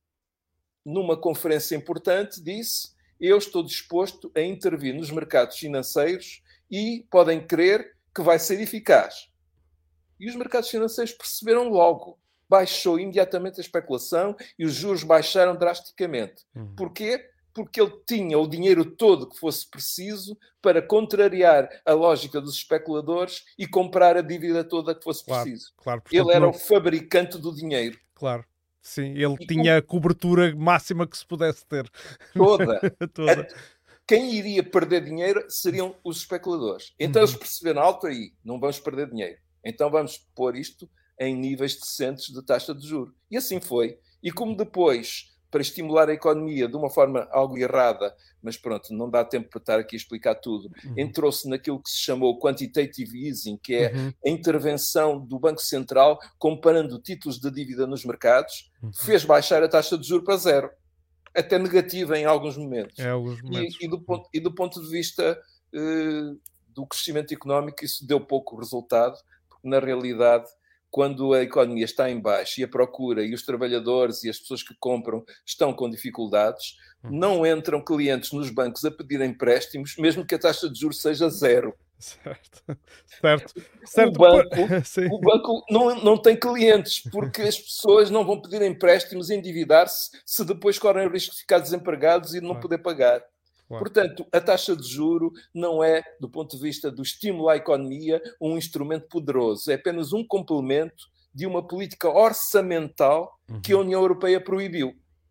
Numa conferência importante disse, eu estou disposto a intervir nos mercados financeiros e podem crer que vai ser eficaz. E os mercados financeiros perceberam logo, baixou imediatamente a especulação e os juros baixaram drasticamente. Uhum. Porquê? Porque ele tinha o dinheiro todo que fosse preciso para contrariar a lógica dos especuladores e comprar a dívida toda que fosse claro, preciso. Claro, portanto, ele era não... o fabricante do dinheiro. Claro, sim, ele e tinha com... a cobertura máxima que se pudesse ter. Toda. Toda. A... Quem iria perder dinheiro seriam os especuladores. Então uhum. eles perceberam, alto aí, não vamos perder dinheiro. Então vamos pôr isto em níveis decentes de taxa de juros. E assim foi. E como depois... para estimular a economia de uma forma algo errada, mas pronto, não dá tempo para estar aqui a explicar tudo. Uhum. Entrou-se naquilo que se chamou quantitative easing, que é uhum. a intervenção do Banco Central comparando títulos de dívida nos mercados, uhum. fez baixar a taxa de juros para zero, até negativa em alguns momentos. É, alguns momentos. E, e, do ponto, e do ponto de vista uh, do crescimento económico, isso deu pouco resultado, porque na realidade, quando a economia está em baixo e a procura e os trabalhadores e as pessoas que compram estão com dificuldades, uhum. não entram clientes nos bancos a pedir empréstimos, mesmo que a taxa de juros seja zero. Certo. Certo. certo. O banco, o banco não, não tem clientes, porque as pessoas não vão pedir empréstimos e endividar-se se depois correm o risco de ficar desempregados e não claro. poder pagar. Claro. Portanto, a taxa de juro não é, do ponto de vista do estímulo à economia, um instrumento poderoso. É apenas um complemento de uma política orçamental uhum. que a União Europeia proibiu.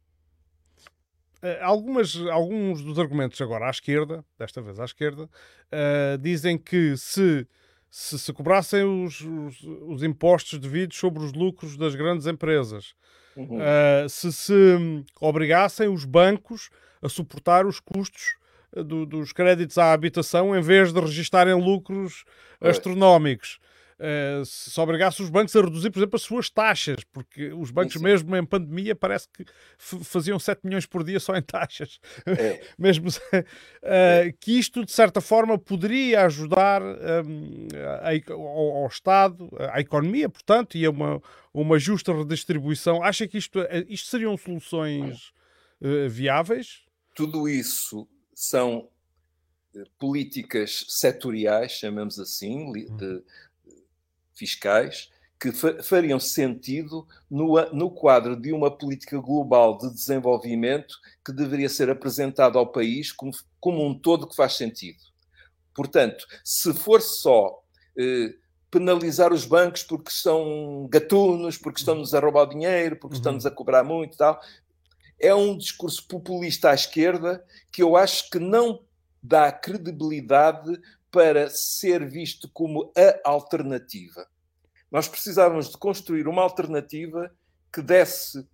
Algumas, alguns dos argumentos agora à esquerda, desta vez à esquerda, uh, dizem que se se, se cobrassem os, os, os impostos devidos sobre os lucros das grandes empresas, uhum. uh, se se obrigassem os bancos a suportar os custos do, dos créditos à habitação em vez de registarem lucros é. astronómicos. Uh, se obrigasse os bancos a reduzir, por exemplo, as suas taxas, porque os bancos sim, sim. mesmo em pandemia parece que f- faziam sete milhões por dia só em taxas. É. mesmo uh, é. que isto, de certa forma, poderia ajudar um, a, a, ao, ao Estado, à economia, portanto, e a uma, uma justa redistribuição. Acha que isto, isto seriam soluções uh, viáveis? Tudo isso são políticas setoriais, chamamos assim, de fiscais, que fa- fariam sentido no, no quadro de uma política global de desenvolvimento que deveria ser apresentada ao país como, como um todo que faz sentido. Portanto, se for só eh, penalizar os bancos porque são gatunos, porque estão-nos a roubar o dinheiro, porque uhum. estão-nos a cobrar muito e tal, é um discurso populista à esquerda que eu acho que não dá credibilidade para ser visto como a alternativa. Nós precisávamos de construir uma alternativa que desse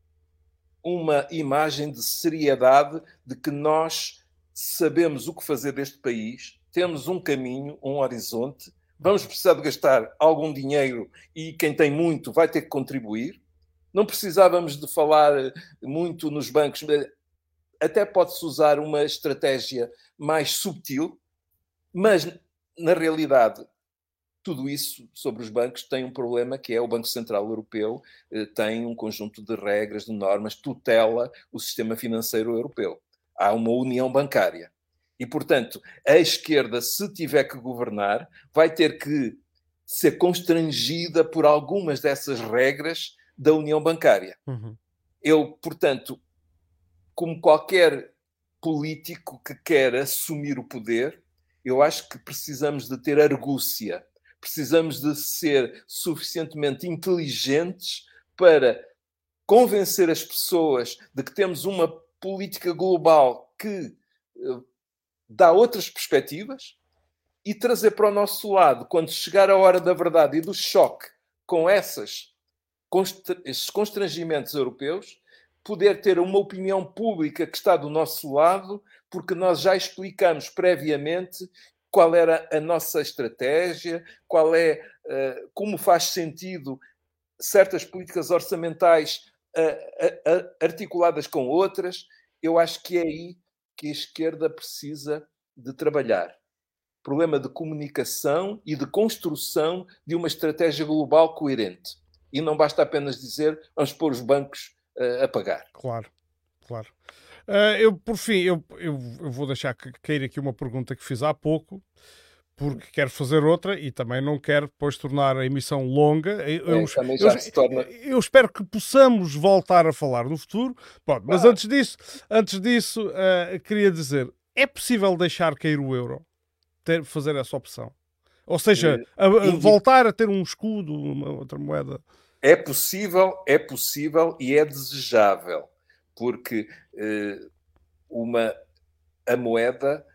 uma imagem de seriedade de que nós sabemos o que fazer deste país, temos um caminho, um horizonte, vamos precisar de gastar algum dinheiro e quem tem muito vai ter que contribuir. Não precisávamos de falar muito nos bancos, até pode-se usar uma estratégia mais subtil, mas, na realidade, tudo isso sobre os bancos tem um problema que é o Banco Central Europeu eh, tem um conjunto de regras, de normas, tutela o sistema financeiro europeu. Há uma união bancária. E, portanto, a esquerda, se tiver que governar, vai ter que ser constrangida por algumas dessas regras da união bancária. Uhum. Eu, portanto, como qualquer político que quer assumir o poder, eu acho que precisamos de ter argúcia, precisamos de ser suficientemente inteligentes para convencer as pessoas de que temos uma política global que uh, dá outras perspectivas e trazer para o nosso lado, quando chegar a hora da verdade e do choque com essas, constra- esses constrangimentos europeus, poder ter uma opinião pública que está do nosso lado, porque nós já explicamos previamente qual era a nossa estratégia, qual é, uh, como faz sentido certas políticas orçamentais uh, uh, uh, articuladas com outras. Eu acho que é aí que a esquerda precisa de trabalhar. Problema de comunicação e de construção de uma estratégia global coerente. E não basta apenas dizer, vamos pôr os bancos uh, a pagar. Claro, claro. Uh, eu, por fim, eu, eu, eu vou deixar cair aqui uma pergunta que fiz há pouco, porque quero fazer outra e também não quero depois tornar a emissão longa. Eu, é, eu, também já eu, se torna... eu espero que possamos voltar a falar no futuro. Bom, mas ah. antes disso, antes disso uh, queria dizer, é possível deixar cair o euro? Ter, fazer essa opção? Ou seja, a, a voltar a ter um escudo, uma outra moeda? É possível, é possível e é desejável. Porque uh, uma, a moeda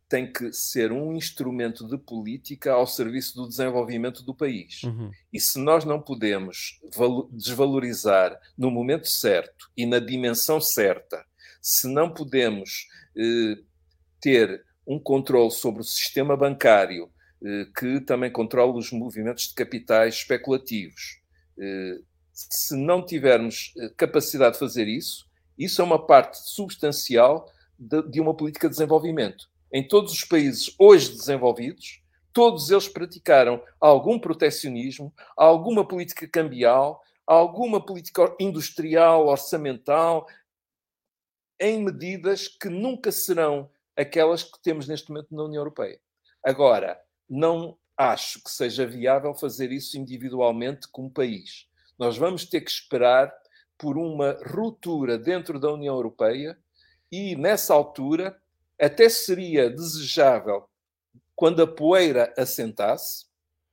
tem que ser um instrumento de política ao serviço do desenvolvimento do país. Uhum. E se nós não podemos desvalorizar no momento certo e na dimensão certa, se não podemos eh, ter um controle sobre o sistema bancário, eh, que também controla os movimentos de capitais especulativos, eh, se não tivermos capacidade de fazer isso, isso é uma parte substancial de, de uma política de desenvolvimento. Em todos os países hoje desenvolvidos, todos eles praticaram algum protecionismo, alguma política cambial, alguma política industrial, orçamental, em medidas que nunca serão aquelas que temos neste momento na União Europeia. Agora, não acho que seja viável fazer isso individualmente como país. Nós vamos ter que esperar por uma ruptura dentro da União Europeia e, nessa altura, até seria desejável, quando a poeira assentasse,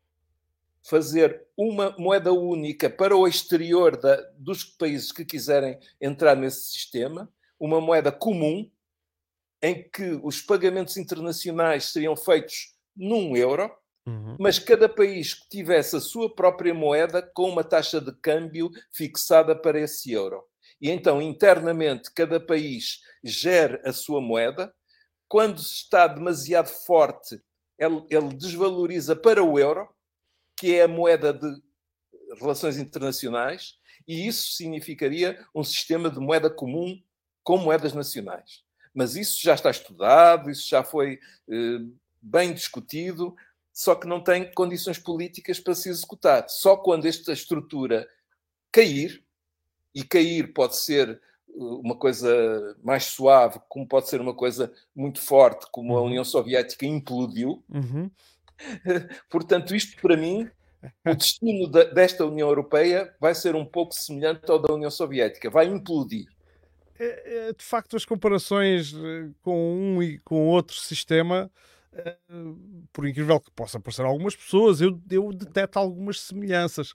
fazer uma moeda única para o exterior da, dos países que quiserem entrar nesse sistema, uma moeda comum, em que os pagamentos internacionais seriam feitos num euro, uhum. mas cada país que tivesse a sua própria moeda com uma taxa de câmbio fixada para esse euro. E então, internamente, cada país gere a sua moeda. Quando está demasiado forte, ele, ele desvaloriza para o euro, que é a moeda de relações internacionais, e isso significaria um sistema de moeda comum com moedas nacionais. Mas isso já está estudado, isso já foi eh, bem discutido, só que não tem condições políticas para se executar. Só quando esta estrutura cair, e cair pode ser uma coisa mais suave, como pode ser uma coisa muito forte, como a União Soviética implodiu. Uhum. Portanto, isto para mim, o destino da, desta União Europeia vai ser um pouco semelhante ao da União Soviética, vai implodir. De facto, as comparações com um e com outro sistema, por incrível que possa parecer a algumas pessoas, eu, eu deteto algumas semelhanças.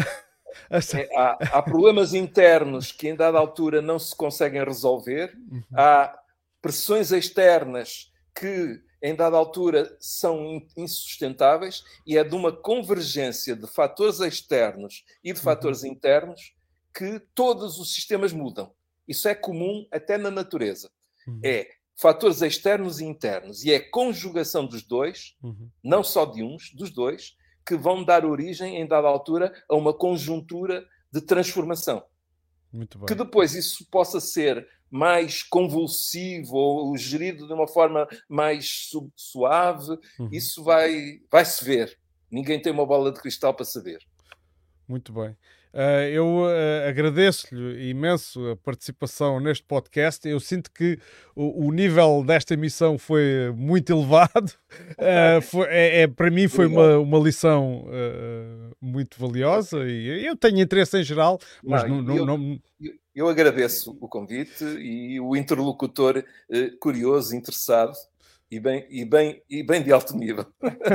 É, há, há problemas internos que em dada altura não se conseguem resolver, uhum. há pressões externas que em dada altura são insustentáveis e é de uma convergência de fatores externos e de fatores uhum. internos que todos os sistemas mudam. Isso é comum até na natureza. Uhum. É fatores externos e internos e é conjugação dos dois, uhum. não só de uns, dos dois, que vão dar origem, em dada altura, a uma conjuntura de transformação. Muito bem. Que depois isso possa ser mais convulsivo ou gerido de uma forma mais suave, uhum. isso vai, vai se ver. Ninguém tem uma bola de cristal para saber. Muito bem. Uh, eu uh, agradeço-lhe imenso a participação neste podcast. Eu sinto que o, o nível desta emissão foi muito elevado. Uh, foi, é, é, para mim foi uma, uma lição uh, muito valiosa e eu tenho interesse em geral, mas não... não, eu, não, não... Eu, eu agradeço o convite e o interlocutor uh, curioso, interessado. E bem, e, bem, e bem de alto nível.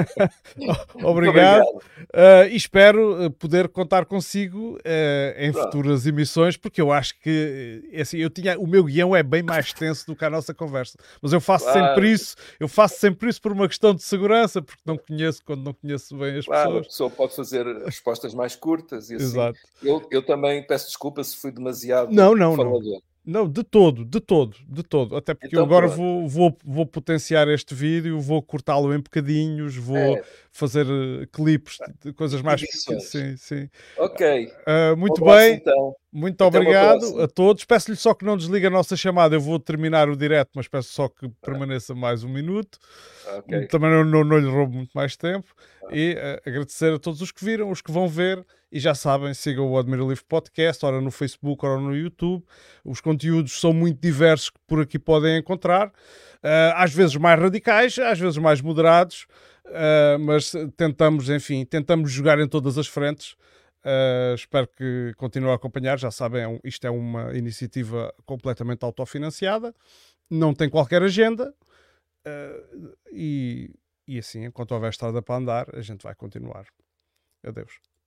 Obrigado. Uh, e espero poder contar consigo uh, em Pronto. futuras emissões, porque eu acho que assim, eu tinha, o meu guião é bem mais extenso do que a nossa conversa. Mas eu faço claro. sempre isso, eu faço sempre isso por uma questão de segurança, porque não conheço quando não conheço bem as claro, pessoas. A pessoa pode fazer respostas mais curtas e assim. Exato. Eu, eu também peço desculpa se fui demasiado não, não, falador. Não. Não, de todo, de todo, de todo. Até porque então, eu agora vou, vou, vou potenciar este vídeo, vou cortá-lo em bocadinhos, vou é. fazer uh, clipes de coisas mais... Sim, sim. Ok. Uh, muito um bem. Então. Muito Até obrigado a todos. Peço-lhe só que não desligue a nossa chamada. Eu vou terminar o direto, mas peço só que permaneça mais um minuto. Okay. Também não, não, não lhe roubo muito mais tempo. Ah. E uh, agradecer a todos os que viram, os que vão ver. E já sabem, sigam o Admira Livre Podcast, ora no Facebook, ora no YouTube. Os conteúdos são muito diversos que por aqui podem encontrar. Uh, às vezes mais radicais, às vezes mais moderados. Uh, mas tentamos, enfim, tentamos jogar em todas as frentes. Uh, espero que continuem a acompanhar. Já sabem, é um, isto é uma iniciativa completamente autofinanciada. Não tem qualquer agenda. Uh, e, e assim, enquanto houver estrada para andar, a gente vai continuar. Adeus.